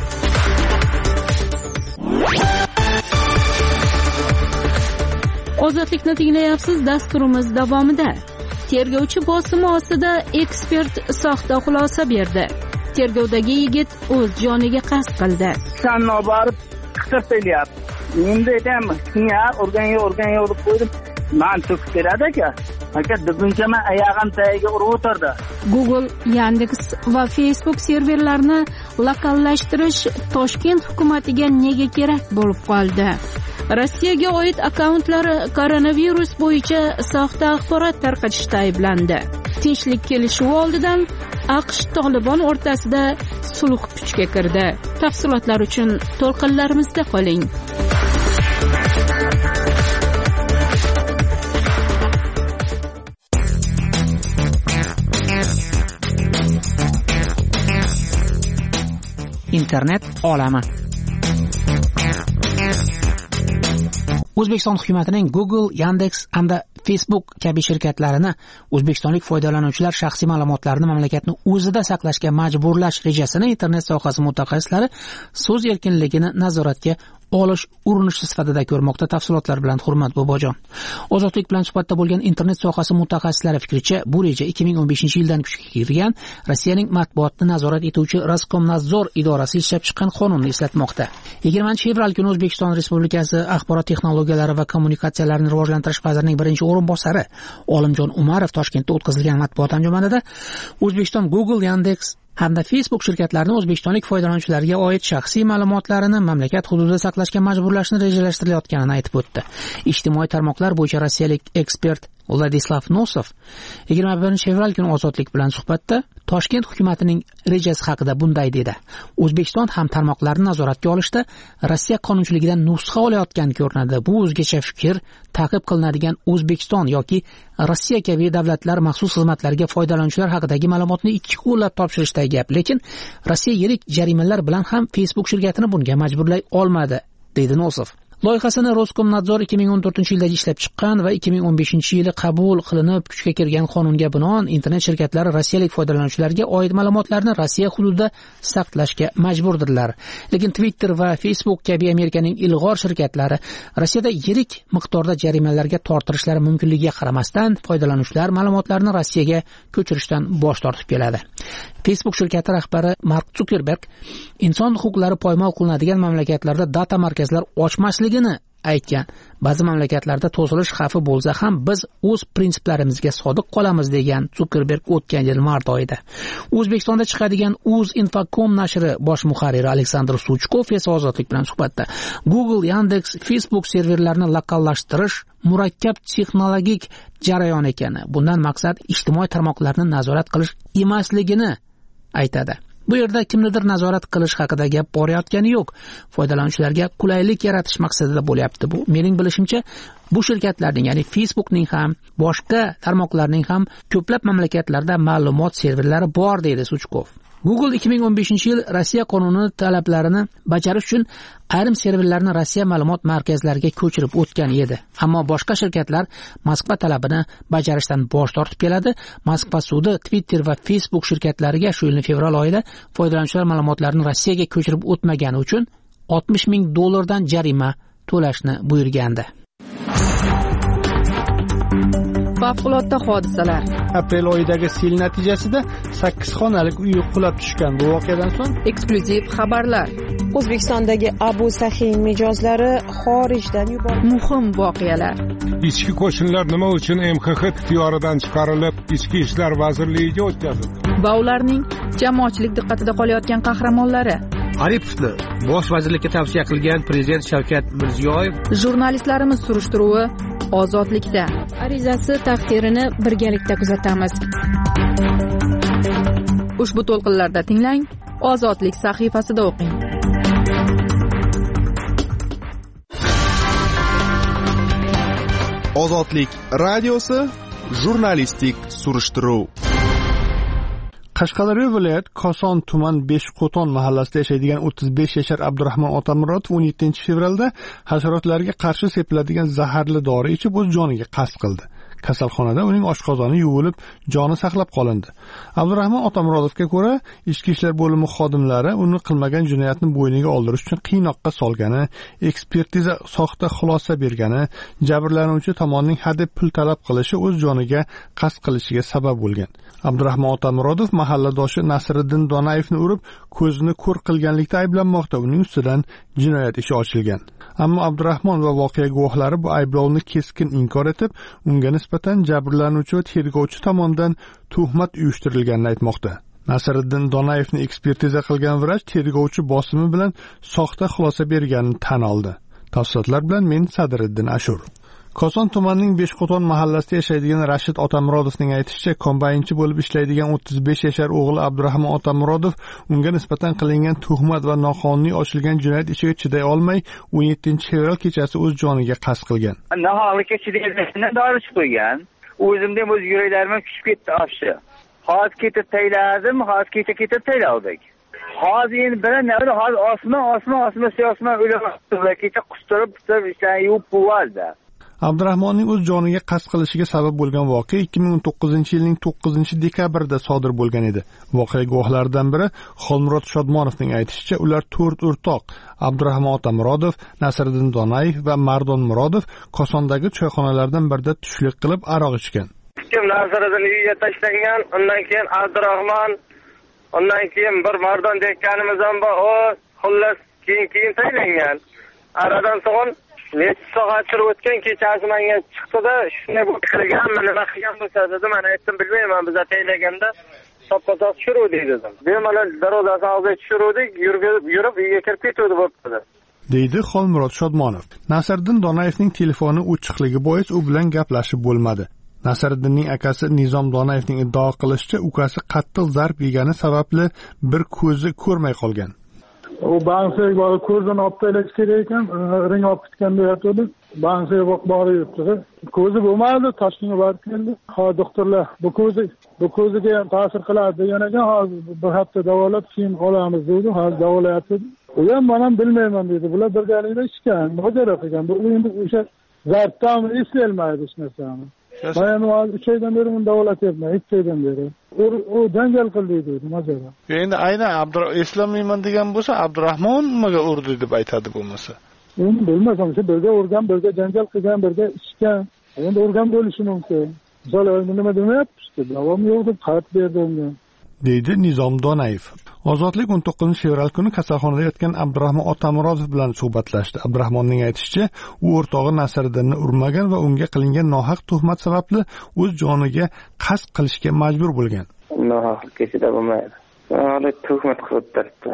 Ozodlikni tinglayapsiz. Dasturimiz davomida tergovchi bosimi ostida ekspert soxta xulosa berdi. Tergovdagi yigit o'z joniga qasd qildi. Sanno borib qiqirtilyapti. Endi aytaman, o'rganga urib qo'ydim. Men to'kib beradi aka. Aka dibunchama oyog'im tagiga urib o'tirdi. Google, Yandex va Facebook serverlarini lokallashtirish Toshkent hukumatiga nega kerak bo'lib qoldi? Rossiyaga oid akkauntlari koronavirus bo'yicha soxta axborot tarqatishda ayblandi. Tinchlik kelishuvi oldidan AQSh Tolibon o'rtasida sulh kuchga kirdi. Tafsilotlar uchun to'lqinlarimizda qoling. Internet olami. O'zbekiston hukumatining Google, Yandex hamda Facebook kabi shirkatlarini o'zbekistonlik foydalanuvchilar shaxsiy ma'lumotlarini mamlakatning o'zida saqlashga majburlash rejasini internet sohasi mutaxassislari so'z erkinligini nazoratga olish urinishi sifatida ko'rmoqda. Tafsilotlar bilan Hurmat Bobojon. Ozodlik bilan suhbatda bo'lgan internet sohasi mutaxassislari fikricha, bu reja 2015-yildan kuchga kirgan Rossiyaning matbuotni nazorat etuvchi Roskomnadzor idorasi ishlab chiqqan qonunni eslatmoqda. 20-fevral kuni O'zbekiston Respublikasi axborot texnologiyalari va kommunikatsiyalarini rivojlantirish vazirining birinchi o'rinbosari Olimjon Umarov Toshkentda o'tkazilgan matbuot anjumanida O'zbekiston Google, Yandex hamda Facebook shirkatlarini o'zbekistonlik foydalanuvchilarga oid shaxsiy ma'lumotlarini mamlakat hududida saqlashga majburlashni rejalashtirayotganini aytib o'tdi. Ijtimoiy tarmoqlar bo'yicha rossiyalik ekspert Vladislav Nosov 21-fevral kuni Ozodlik bilan suhbatda Toshkent hukumatining rejasi haqida bunday dedi. O'zbekiston ham tarmoqlarni nazoratga olishda Rossiya qonunchiligidan nusxa olayotgan ko'rinadi. Bu o'zgacha fikr, ta'qib qilinadigan O'zbekiston yoki Rossiya kabi davlatlar maxsus xizmatlariga foydalanuvchilar haqidagi ma'lumotni ikki qo'llab topshirishdagi gap. Lekin Rossiya yirik jarimalar bilan ham Facebook shirkatini bunga majburlay olmadi, dedi Nosov. Loyihasini Roskomnadzor 2014-yilda ishlab chiqqan va 2015-yili qabul qilinib kuchga kirgan qonunga binoan internet shirkatlari rossiyalik foydalanuvchilarga oid ma'lumotlarni Rossiya hududida saqlashga majburdirlar. Lekin Twitter va Facebook kabi Amerikaning ilg'or shirkatlari Rossiyada yirik miqdorda jarimalarga tortilishlari mumkinligiga qaramasdan foydalanuvchilar ma'lumotlarini Rossiyaga ko'chirishdan bosh tortib keladi. Facebook shirkati rahbari Mark Zuckerberg inson huquqlari poymol qilinadigan mamlakatlarda data markazlar ochmasligini aytgan. Ba'zi mamlakatlarda to'silish xavfi bo'lsa ham biz o'z prinsiplarimizga sodiq qolamiz degan Zuckerberg o'tgan yil mart oyida. O'zbekistonda chiqadigan Uzinfocom nashri bosh muharriri Aleksandr Suchkov esa Ozodlik bilan suhbatda Google, Yandex, Facebook serverlarini lokallashtirish murakkab texnologik jarayon ekani, bundan maqsad ijtimoiy tarmoqlarni nazorat qilish emasligini aytadi. Bu yerda kimnidir nazorat qilish haqida gap borayotgani yo'q. Foydalanuvchilarga qulaylik yaratish maqsadida bo'lyapti. Bu mening bilishimcha bu shirkatlarning, ya'ni Facebookning ham, boshqa tarmoqlarning ham ko'plab mamlakatlarda ma'lumot serverlari bor, deydi Suchkov. Google 2015-yil Rossiya qonuni talablarini bajarish uchun ayrim serverlarni Rossiya ma'lumot markazlariga ko'chirib o'tgan edi. Ammo boshqa shirkatlar Moskva talabini bajarishdan bosh tortib keladi. Moskva sudi Twitter va Facebook shirkatlariga shu yilning fevral oyida foydalanuvchilar ma'lumotlarini Rossiyaga ko'chirib o'tmagani uchun $60,000 jarima to'lashni buyurgandi. Favqulodda hodisalar. Aprel oyidagi sel natijasida 8 xonalik uy qulab tushgan. Bu voqeadan so'ng eksklyuziv xabarlar. O'zbekistondagi Abu Sahin mijozlari xorijdan yuborildi. Muhim voqealar. Ichki qo'shinlar nima uchun MXX ixtiyoridan chiqarilib, Ichki ishlar vazirligiga o'tkazildi? Va ularning jamoatchilik diqqatida qolayotgan qahramonlari. Aripovni bosh vazirlikka tavsiya qilgan prezident Shavkat Mirziyoyev. Jurnalistlarimiz surishtiruvi ozodlikda. Arizasi taqdirini birgalikda kuzatamiz. Ushbu to'lqinlarda tinglang, Ozodlik sahifasida o'qing. Ozodlik radiosi jurnalistik surishtiruv. Qashqadaryo viloyat Koson tuman Beshqo'ton mahallasida yashaydigan 35 yashar Abdurahmon Otamurodov 17-fevralda hasharotlarga qarshi sepiladigan zaharli dori ichib o'z joniga qasd qildi. Kasalxonada uning oshqozoni yuvilib, joni saqlab qolindi. Abdurahmon Otamurodovga ko'ra, Ichki ishlar bo'limi xodimlari uni qilmagan jinoyatni bo'yniga oldirish uchun qiynoqqa solgani, ekspertiza soxta xulosa bergani, jabrlanuvchi tomonning hadeb pul talab qilishi o'z joniga qasd qilishiga sabab bo'lgan. Abdurahmon Otamurodov mahalladoshi Nasriddin Donayevni urib, ko'zini ko'r qilganlikda ayblanmoqda. Uning ustidan jinoyat ishi ochilgan. Ammo Abdurahmon va voqea guvohlari bu ayblovni keskin inkor etib, unga nisbatan jabrlanuvchi va tergovchi tomonidan tuhmat uyushtirilganini aytmoqda. Nasriddin Donayevni ekspertiza qilgan vrach tergovchi bosimi bilan soxta xulosa berganini tan oldi. Tafsilotlar bilan men Sadriddin Ashur. Koson tumanining Beshqo'ton mahallasida yashaydigan Rashid Otamurodovning aytishicha, kombaynchi bo'lib ishlaydigan 35 yashar o'g'li Abdurahmon Otamurodov unga nisbatan qilingan tuhmat va noqonuniy ochilgan jinoyat ishiga chiday olmay, 17-fevral kechasi o'z joniga qasd qilgan. Nohaqlikka chidayotgandan dori ichib qo'ygan. O'zimda o'z yuraklarim tushib ketdi afshi. Hozir ketib tayladim, hozir ketib taylavdik. Hozir endi bilan hozir osmon siyosman o'laman. Kecha qustirib ishlarni yuvib bo'ldi. Abdurahmonning o'z joniga qasd qilishiga sabab bo'lgan voqea 2019-yilning 9-dekabrida sodir bo'lgan edi. Voqea guvohlaridan biri Xolmurod Shodmonovning aytishicha, ular 4 o'rtoq Abdurahmon Otamurodov, Nasriddin Donayev va Mardon Murodov Kosondagi choyxonalardan birida tushlik qilib aroq ichgan. Kim Nasriddin uyiga tashlangan, undan keyin Abdurahmon, undan keyin bir Mardon deganimiz ham bor, o xullas keyin taylangan. Aradan so'ng necha soat turib o'tgan kechasi menga chiqdi-da, shunday bo'lib qilganmi, nima qilgan bo'lsa dedim, men aytdim bilmayman, biz tayinlaganda soppa-sop tushiruvdik dedim. Bemalol darvozasi oldiga tushiruvdik, yurib uyga kirib ketuvdi bo'pti. deydi Xolmurod Shodmonov. Nasriddin Donayevning telefoni o'chiqligi bois u bilan gaplashib bo'lmadi. Nasriddinning akasi Nizom Donayevning iddao qilishicha, ukasi qattiq zarb yegani sababli bir ko'zi ko'rmay qolgan. U bansiga borib ko'zini olib tashlash kerak ekan, ring olib ketganda yotdi. Bansiga borib yuribdi. Ko'zi bo'lmadi, Toshkentga borib keldi. Hozir doktorlar bu ko'ziga ham ta'sir qiladi degan ekan, hozir bir hafta davolab keyin olamiz dedi. Hozir davolayapti. U ham men ham bilmayman dedi. Bular birgalikda ishgan, mojaro qilgan. Bu endi o'sha zarbdan eslolmaydi hech narsani. Men hozir 3 oydan beri uni davolatyapman, 2 oydan beri. U janjal qildi dedi, mojaro. Endi aynan eslamayman degan bo'lsa, Abdurahmon nimaga urdi deb aytadi bo'lmasa. Endi bilmasam, birga urgan, birga janjal qilgan, birga ichgan. Endi urgan bo'lishi mumkin. Zo'lar nima demayapti, davom yo'q deb xat berdi unga. deydi Nizom Donayev. Ozodlik 19-fevral kuni kasalxonada yotgan Abdurahmon Otamurodov bilan suhbatlashdi. Abdurahmonning aytishicha, u o'rtog'i Nasriddinni urmagan va unga qilingan nohaq tuhmat sababli o'z joniga qasd qilishga majbur bo'lgan. Nohaqlikka chidab bo'lmaydi. Hali tuhmat qilib turibdi.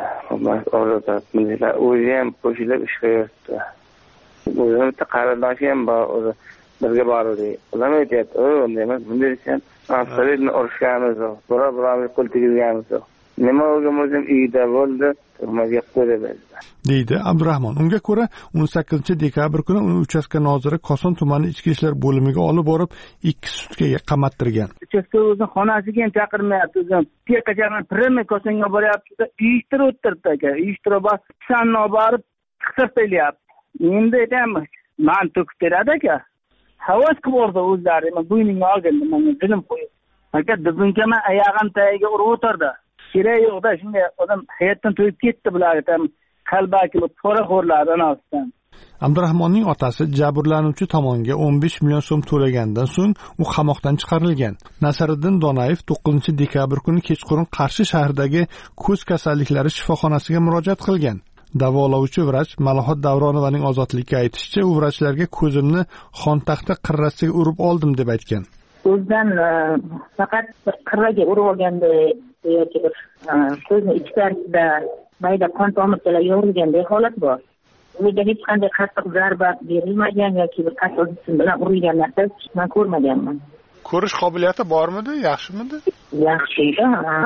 O'zi ham qo'shilib ish qilyapti. O'zim bitta qarindoshi ham bor, birga bordik. Ular aytyapti, unday emas, bunday desam, absolutno urushganimiz yo'q. Biroz qo'l tegizganimiz yo'q. Nima bo'lgan o'zim uyda bo'ldi, turmaga qo'ydi. deydi Abdurahmon. Unga ko'ra, 18-dekabr kuni uni uchastka noziri Koson tumani ichki ishlar bo'limiga olib borib, 2 sutkaga qamattirgan. Uchastka o'zini xonasiga ham chaqirmayapti. O'zim Pekachani Prime Kosonga boryapti, uyushtirib o'tiribdi aka. Uyushtirib sanno borib qiqirtayapti. Endi aytaman, men to'kib beradi aka. Havas qilib o'rdi o'zlari, men bo'ynimga olgandim, menga dilim qo'yib. Aka, bizninkama oyog'im tagiga urib o'tirdi. Kerak yo'qda, shunday odam hayotdan to'yib ketdi bular, aytam, qalbaki poraxo'rlar anasidan. Abdurahmonning otasi jabrlanuvchi tomonga 15 million so'm to'lagandan so'ng u qamoqdan chiqarilgan. Nasriddin Donayev 9-dekabr kuni kechqurun Qarshi shahridagi ko'z kasalliklari shifoxonasiga murojaat qilgan. Davolovchi vrach Malohat Davronovaning ozodlikka aytishicha, u vrachlarga ko'zimni xontaxta qirrasiga urib oldim deb aytgan. Ko'zdan faqat qirraga urib olganda yoki bir ko'zni ichkarisida mayda qon tomirchalar yorilganday holat bor. Unga hech qanday qattiq zarba berilmagan yoki bir qattiq jism bilan urilgan narsa men ko'rmaganman. Ko'rish qobiliyati bormidi, yaxshimidi? Yaxshi edi.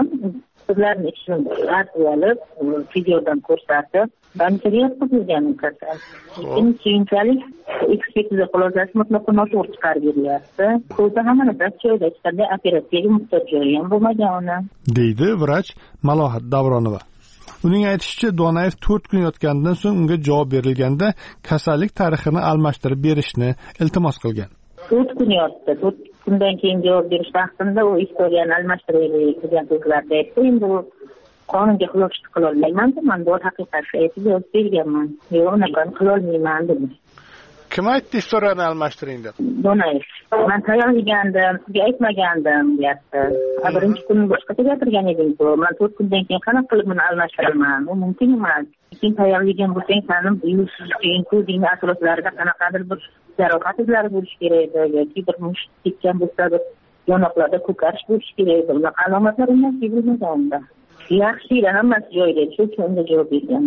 Qizlarni ishini olib, videodan ko'rsatib, bankaga yotqizilgan kasal. Keyinchalik ekspertiza xulosasi mutlaqo noto'g'ri chiqarib berilyapti. Ko'zi hamma narsa joyida, hech qanday operatsiyaga muhtoj joyi ham bo'lmagan uni, deydi vrach Malohat Davronova. Uning aytishicha, Donayev 4 kun yotgandan so'ng unga javob berilganda kasallik tarixini almashtirib berishni iltimos qilgan. 4 kun yotdi. 4 kundan keyin javob berish vaqtida u istoriyani almashtiraylik degan so'zlarni aytdi. Endi u qonunga xilof qila olmayman, men bu haqiqatni aytib javob berganman. Yo'q, unaqa qila olmayman dedim. Kim aytdi istoriyani almashtiring deb? Donayev. Men tayyorlagandim, sizga aytmagandim deyapti. Birinchi kun boshqacha gapirgan eding-ku. Men 4 kundan keyin qanaqa qilib buni almashtiraman? U mumkin emas. Keyin tayyorlagan bo'lsang, sanim keyin ko'zingni atroflarida qanaqadir bir jarohat izlari bo'lishi kerak edi yoki bir musht tekkan bo'lsa, yonoqlarda ko'karish bo'lishi kerak edi. Unaqa alomatlar emas bilmaganda. Yaxshi edi, hammasi joyida. Shu uchun unga javob bergan.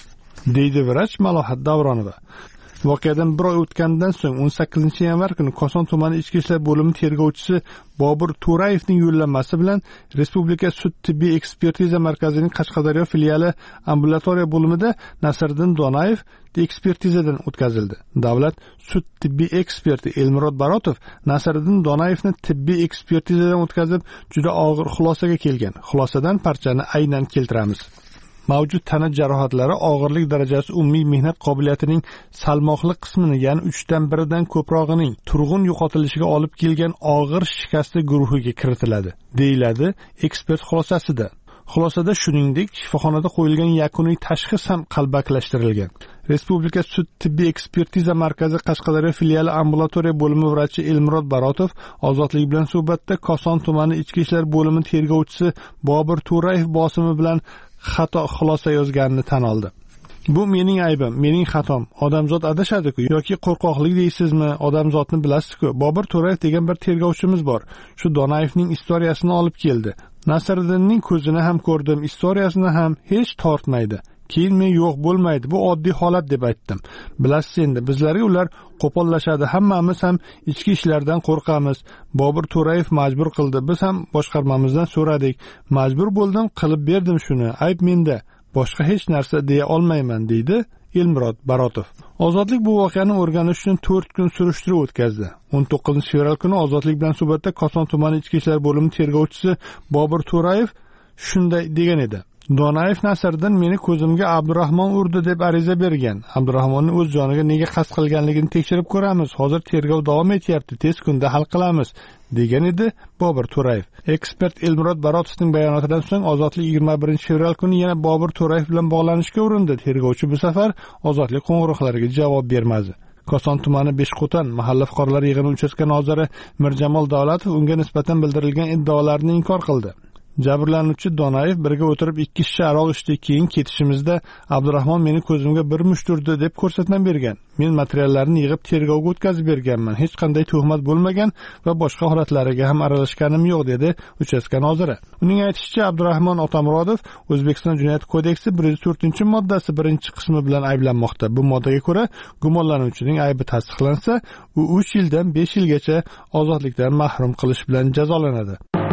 deydi vrach Malohat Davronova. Voqeadan bir oy o'tgandan so'ng 18-yanvar kuni Koson tumani ichki ishlar bo'limi tergovchisi Bobur To'rayevning yo'llanmasi bilan Respublika sud tibbiy ekspertiza markazining Qashqadaryo filiali ambulatoriya bo'limida Nasriddin Donayev ekspertizadan o'tkazildi. Davlat sud tibbiy eksperti Elmurod Barotov Nasriddin Donayevni tibbiy ekspertizadan o'tkazib, juda og'ir xulosaga kelgan. Xulosadan parchani aynan keltiramiz. Mavjud tana jarohatlari og'irlik darajasi umumiy mehnat qobiliyatining salmoqli qismini, ya'ni 3dan 1dan ko'prog'ining turg'un yo'qotilishiga olib kelgan og'ir shikastli guruhiga kiritiladi, deyiladi ekspert xulosasida. Xulosada shuningdek, shifoxonada qo'yilgan yakuniy tashxis ham qalbakilashtirilgan. Respublika sud tibbiy ekspertiza markazi Qashqadaryo filiali ambulatoriya bo'limi vrachi Elmurod Barotov ozodlik bilan suhbatda Koson tumani ichki ishlar bo'limi tergovchisi Bobur To'rayev bosimi bilan xato xulosa yozganini tan oldi. Bu mening aybim, mening xatom. Odamzod adashadi-ku yoki qo'rqoqlik deysizmi? Odamzodni bilasiz-ku. Bobur To'rayev degan bir tergovchimiz bor. Shu Donayevning istoriyasini olib keldi. Nasriddinning ko'zini ham ko'rdim, istoriyasini ham hech tortmaydi. Keyin men yo'q bo'lmaydi, bu oddiy holat deb aytdim. Bilasiz endi, bizlarga ular qo'pollashadi, hammamiz ham ichki ishlardan qo'rqamiz. Bobur To'rayev majbur qildi, biz ham boshqarmamizdan so'radik. Majbur bo'ldim, qilib berdim shuni. Ayb menda. Boshqa hech narsa deya olmayman, deydi Elmurod Barotov. Ozodlik bu voqeani o'rganish uchun 4 kun surishtiruv o'tkazdi. 19-fevral kuni Ozodlik bilan suhbatda Koson tumani ichki ishlar bo'limi tergovchisi Bobur To'rayev shunday degan edi. Donayev Nasriddin meni ko'zimga Abdurahmon urdi deb ariza bergan. Abdurahmonning o'z joniga nega qasd qilganligini tekshirib ko'ramiz. Hozir tergov davom etyapti, tez kunda hal qilamiz, degan edi Bobur To'rayev. Ekspert Elmurod Barotovning bayonotidan so'ng Ozodlik 21-fevral kuni yana Bobur To'rayev bilan bog'lanishga urindi. Tergovchi bu safar Ozodlik qo'ng'iroqlariga javob bermadi. Koson tumani Beshqo'ton mahalla fuqarolar yig'ini uchastka noziri Mirjamol Davlatov unga nisbatan bildirilgan iddaolarni inkor qildi. Jabrlanuvchi Donayev birga o'tirib 2 shisha aroq ichdik, keyin ketishimizda Abdurahmon meni ko'zimga bir musht urdi deb ko'rsatma bergan. Men materiallarni yig'ib tergovga o'tkazib berganman. Hech qanday tuhmat bo'lmagan va boshqa holatlariga ham aralashganim yo'q, dedi uchastka noziri. Uning aytishicha, Abdurahmon Otamurodov O'zbekiston Jinoyat kodeksi 104-moddasi 1-qismi bilan ayblanmoqda. Bu moddaga ko'ra, gumonlanuvchining aybi tasdiqlansa, u 3 yildan 5 yilgacha ozodlikdan mahrum qilish bilan jazolanadi.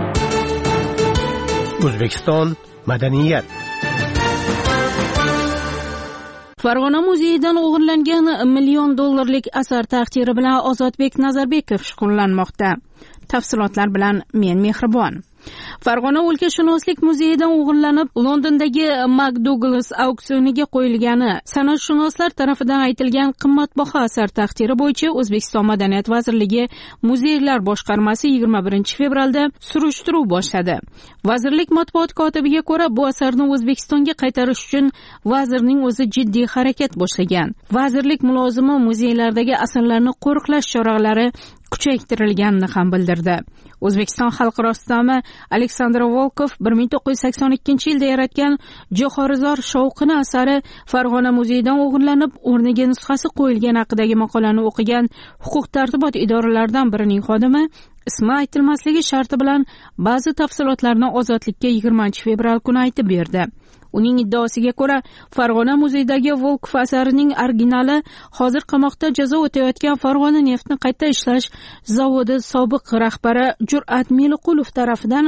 O'zbekiston madaniyat. Farg'ona muzeyidan o'g'irlangan $1 million asar taqdiri bilan Ozodbek Nazarbekov shug'ullanmoqda. Tafsilotlar bilan men Mehribon. Farg'ona o'lkashunoslik muzeyidan o'g'irlanib Londondagi McDouglas auksioniga qo'yilgani san'atshunoslar tomonidan aytilgan qimmatbaho asar taqdiri bo'yicha O'zbekiston Madaniyat vazirligi Muzeylar boshqarmasi 21 fevralda surishtiruv boshladi. Vazirlik matbuot kotibiga ko'ra, bu asarni O'zbekistonga qaytarish uchun vazirning o'zi jiddiy harakat boshlagan. Vazirlik mulozimi muzeylardagi asarlarni qo'riqlash choralari kuchaytirilganini ham bildirdi. O'zbekiston xalq rossomi Aleksandr Volkov 1982-yilda yaratgan Jo'xorizor shovqini asari Farg'ona muzeyidan o'g'irlanib, o'rniga nusxasi qo'yilgan haqidagi maqolani o'qigan huquq-tartibot idoralaridan birining xodimi ismi aytilmasligi sharti bilan ba'zi tafsilotlarni Ozodlikka 20-fevral kuni aytib berdi. Uning iddaosiga ko'ra, Farg'ona muzeyidagi Volkov asarining originali hozir qamoqda jazo o'tayotgan Farg'ona neftni qayta ishlash zavodi sobiq rahbari Jur'at Meliqulov tomonidan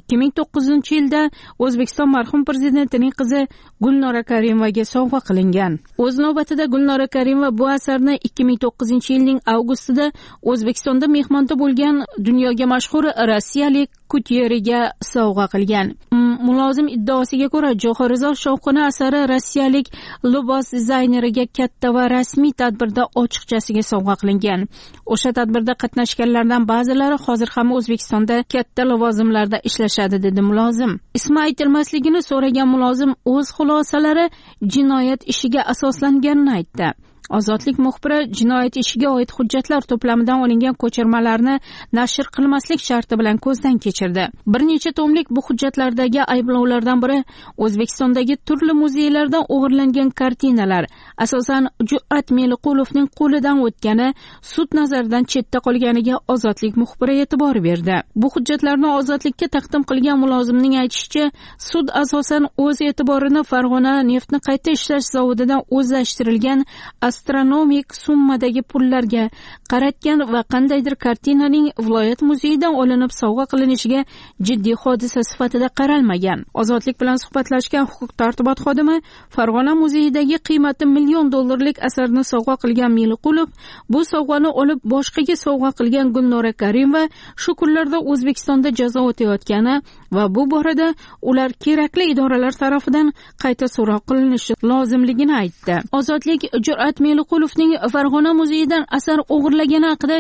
2009-yilda O'zbekiston marhum prezidentining qizi Gulnora Karimovaga sovg'a qilingan. O'z navbatida Gulnora Karimova bu asarni 2009-yilning avgustida O'zbekistonda mehmonda bo'lgan dunyoga mashhur rossiyalik kutyeriga sovg'a qilgan. Mulozim iddaosiga ko'ra, Jo'xorizor shovqini asari rossiyalik libos dizayneriga katta va rasmiy tadbirda ochiqchasiga sovg'a qilingan. O'sha tadbirda qatnashganlardan ba'zilari hozir ham O'zbekistonda katta lavozimlarda ishlashadi, dedi mulozim. Ismi aytilmasligini so'ragan mulozim o'z xulosalari jinoyat ishiga asoslanganini aytdi. Ozodlik muxbiri jinoyat ishiga oid hujjatlar to'plamidan olingan ko'chirmalarni nashr qilmaslik sharti bilan ko'zdan kechirdi. Bir necha tomlik bu hujjatlardagi ayblovlardan biri O'zbekistondagi turli muzeylardan o'g'irlangan kartinalar, asosan Jur'at Meliqulovning qo'lidan o'tgani, sud nazaridan chetda qolganiga Ozodlik muxbiri e'tibor berdi. Bu hujjatlarni Ozodlikka taqdim qilgan mulozimning aytishicha, sud asosan o'z e'tiborini Farg'ona neftni qayta ishlash zavodidan o'zlashtirilgan astronomik summadagi pullarga qaratgan va qandaydir kartinaning viloyat muzeyidan olinib sovg'a qilinishiga jiddiy hodisa sifatida qaralmagan. Ozodlik bilan suhbatlashgan huquq-tartibot xodimi Farg'ona muzeyidagi qiymati $1 million asarni sovg'a qilgan Meliqulov bu sovg'ani olib boshqaga sovg'a qilgan Gulnora Karimova shu kunlarda O'zbekistonda jazo o'tayotgani va bu borada ular kerakli idoralar tarafidan qayta so'roq qilinishi lozimligini aytdi. Ozodlik Jur'at Meliqulovning Farg'ona muzeyidan asar o'g'irlagani haqida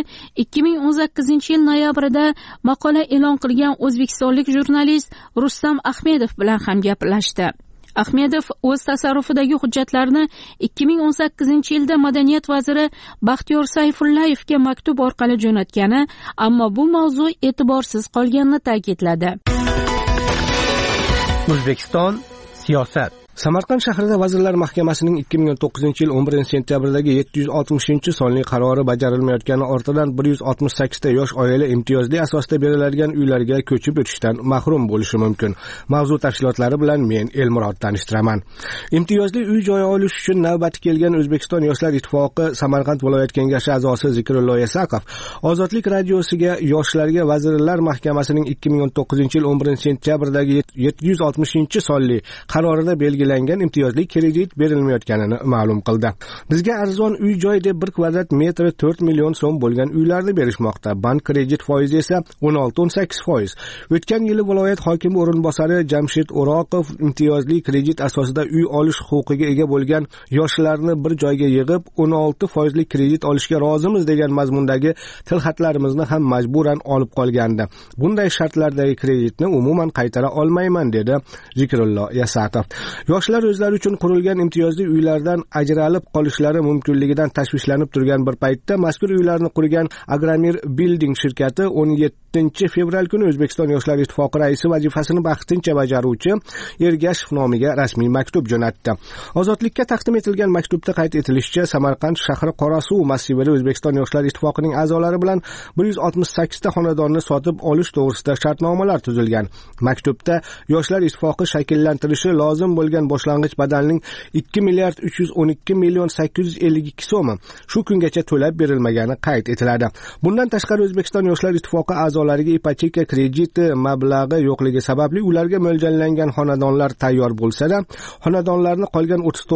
2018-yil noyabrida maqola e'lon qilgan o'zbekistonlik jurnalist Rustam Ahmedov bilan ham gaplashdi. Ahmedov o'z tasarrufidagi hujjatlarni 2018-yilda Madaniyat vaziri Baxtiyor Sayfullayevga maktub orqali jo'natgani, ammo bu mavzu e'tiborsiz qolganini ta'kidladi. O'zbekiston siyosat. Samarqand shahrida Vazirlar Mahkamasining 2009-yil 11-sentyabrdagi 760-sonli qarori bajarilmayotgani ortidan 168 ta yosh oila imtiyozli asosda beriladigan uylarga ko'chib o'tishdan mahrum bo'lishi mumkin. Mavzu tafsilotlari bilan men Elmurod tanishtiraman. Imtiyozli uy-joy olish uchun navbati kelgan O'zbekiston Yoshlar ittifoqi Samarqand viloyat kengashi a'zosi Zikrullo Yasaqov Ozodlik radiosiga yoshlarga Vazirlar Mahkamasining 2019-yil 11-sentyabrdagi 760-sonli qarorida belgilangan imtiyozli kredit berilmayotganini ma'lum qildi. Bizga arzon uy-joy deb 1 kvadrat metri 4 million so'm bo'lgan uylarni berishmoqda. Bank kredit foizi esa 16-18%. O'tgan yili viloyat hokimi o'rinbosari Jamshid O'roqov imtiyozli kredit asosida uy olish huquqiga ega bo'lgan yoshlarni bir joyga yig'ib 16% kredit olishga rozimiz degan mazmundagi tilxatlarimizni ham majburan olib qolgandi. Bunday shartlardagi kreditni umuman qaytara olmayman, dedi Zikrullo Yasaqov. Yoshlar o'zlari uchun qurilgan imtiyozli uylardan ajralib qolishlari mumkinligidan tashvishlanib turgan bir paytda mazkur uylarni qurgan Agramir Building shirkati 17-fevral kuni O'zbekiston Yoshlar ittifoqi raisi vazifasini vaqtincha bajaruvchi Ergashev nomiga rasmiy maktub jo'natdi. Ozodlikka taqdim etilgan maktubda qayd etilishicha, Samarqand shahri Qorasuv massivida O'zbekiston Yoshlar ittifoqining a'zolari bilan 168 ta xonadonni sotib olish to'g'risida shartnomalar tuzilgan. Maktubda Yoshlar ittifoqi shakllantirishi lozim bo'lgan boshlang'ich badalning 2,312,852 so'mi shu kungacha to'lab berilmagani qayd etiladi. Bundan tashqari O'zbekiston Yoshlar ittifoqi a'zolariga ipoteka krediti mablag'i yo'qligi sababli ularga mo'ljallangan xonadonlar tayyor bo'lsa-da, xonadonlarni qolgan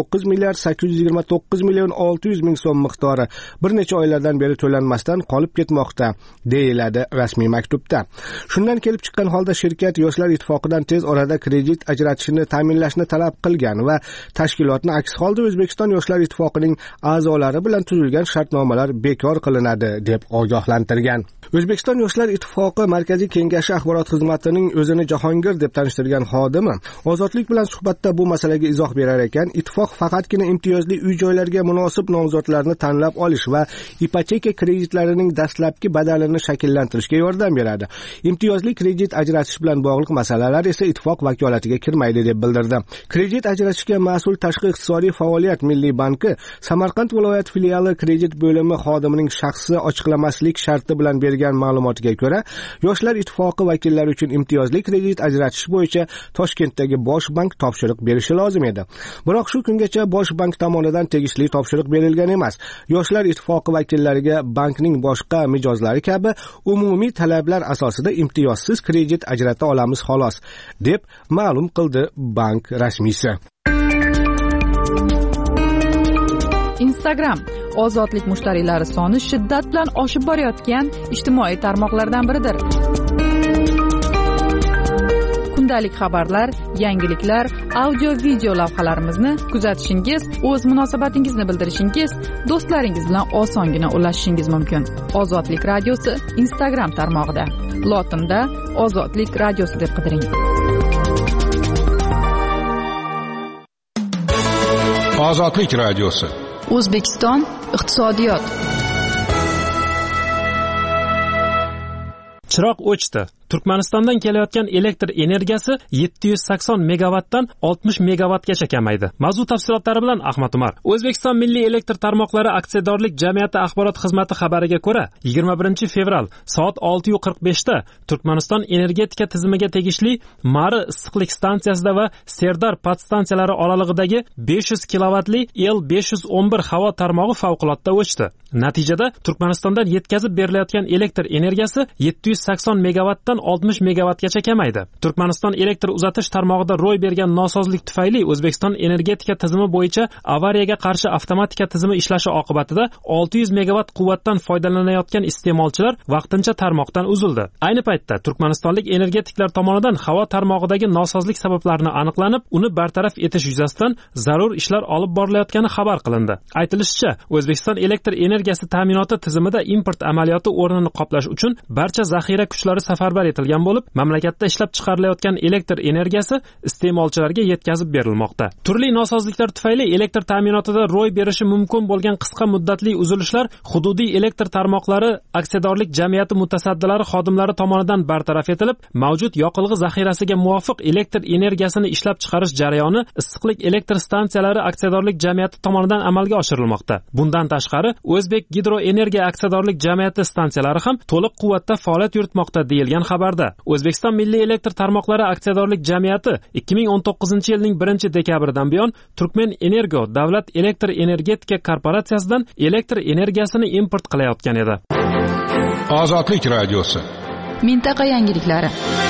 39,829,600,000 so'm miqdori bir necha oylardan beri to'lanmasdan qolib ketmoqda, deyiladi rasmiy maktubda. Shundan kelib chiqqan holda shirkat Yoshlar ittifoqidan tez orada kredit ajratishini ta'minlashni talab qilgan va tashkilotni aks holda O'zbekiston Yoshlar ittifoqining a'zolari bilan tuzilgan shartnomalar bekor qilinadi deb ogohlantirgan. O'zbekiston Yoshlar ittifoqi Markaziy kengashi axborot xizmatining o'zini Jahongir deb tanishtirgan xodimi Ozodlik bilan suhbatda bu masalaga izoh berar ekan, ittifoq faqatgina imtiyozli uy-joylarga munosib nomzodlarni tanlab olish va ipoteka kreditlarining dastlabki badalini shakllantirishga yordam beradi. Imtiyozli kredit ajratish bilan bog'liq masalalar esa ittifoq vakolatiga kirmaydi deb bildirdi. Kredit ajratishga mas'ul Tashqi iqtisodiy faoliyat Milliy banki Samarqand viloyat filiali kredit bo'limi xodimining shaxsi ochiqlamaslik sharti bilan bergan ma'lumotiga ko'ra, Yoshlar ittifoqi vakillari uchun imtiyozli kredit ajratish bo'yicha Toshkentdagi Bosh bank topshiriq berishi lozim edi. Biroq shu kungacha Bosh bank tomonidan tegishli topshiriq berilgan emas. Yoshlar ittifoqi vakillariga bankning boshqa mijozlari kabi umumiy talablar asosida imtiyozsiz kredit ajrata olamiz xolos, deb ma'lum qildi bank rasmiysi. Instagram ozodlik mushtariylari soni shiddat bilan oshib borayotgan ijtimoiy tarmoqlardan biridir. Kundalik xabarlar, yangiliklar, audio-video lavhalarimizni kuzatishingiz, o'z munosabatingizni bildirishingiz, do'stlaringiz bilan osongina ulashishingiz mumkin. Ozodlik radiosi Instagram tarmog'ida. Lotinda Ozodlik radiosi deb qidiring. Ozodlik radiosi. O'zbekiston iqtisodiyot. Chiroq o'chdi. Turkmanistondan kelayotgan elektr energiyasi 780 megawattdan 60 megawattgacha kamaydi. Mavzu tafsilotlari bilan Ahmad Umar. O'zbekiston Milliy elektr tarmoqlari aksiyadorlik jamiyati axborot xizmati xabariga ko'ra, 21 fevral soat 6:45 da Turkmaniston energetika tizimiga tegishli Mari issiqlik stansiyasida va Serdar podstansiyalari oralig'idagi 500 kilovatli L511 havo tarmog'i favqulodda o'chdi. Natijada Turkmanistondan yetkazib berilayotgan elektr energiyasi 780 megawattdan 60 megawattgacha kamaydi. Turkmaniston elektr uzatish tarmog'ida ro'y bergan nosozlik tufayli O'zbekiston energetika tizimi bo'yicha avariyaga qarshi avtomatika tizimi ishlashi oqibatida 600 megawatt quvvatdan foydalanayotgan iste'molchilar vaqtincha tarmoqdan uzildi. Ayni paytda turkmanistonlik energetiklar tomonidan havo tarmog'idagi nosozlik sabablarini aniqlanib, uni bartaraf etish yuzasidan zarur ishlar olib borilayotgani xabar qilindi. Aytilishicha, O'zbekiston elektr energiyasi ta'minoti tizimida import amaliyoti o'rnini qoplash uchun barcha zaxira kuchlari safarbar etilgan bo'lib, mamlakatda ishlab chiqarilayotgan elektr energiyasi iste'molchilarga yetkazib berilmoqda. Turli nosozliklar tufayli elektr ta'minotida ro'y berishi mumkin bo'lgan qisqa muddatli uzilishlar hududiy elektr tarmoqlari aksiyadorlik jamiyati mutasaddilari xodimlari tomonidan bartaraf etilib, mavjud yoqilg'i zaxirasiga muvofiq elektr energiyasini ishlab chiqarish jarayoni issiqlik elektr stansiyalari aksiyadorlik jamiyati tomonidan amalga oshirilmoqda. Bundan tashqari, O'zbek gidroenergiya aksiyadorlik jamiyati stansiyalari ham to'liq quvvatda faoliyat yuritmoqda deyilgan xabarda. O'zbekiston Milliy elektr tarmoqlari aksiyadorlik jamiyati 2019-yilning 1-dekabridan buyon Turkmen Energo davlat elektr energetika korporatsiyasidan elektr energiyasini import qilayotgan edi. Ozodlik radiosi. Mintaqa yangiliklari.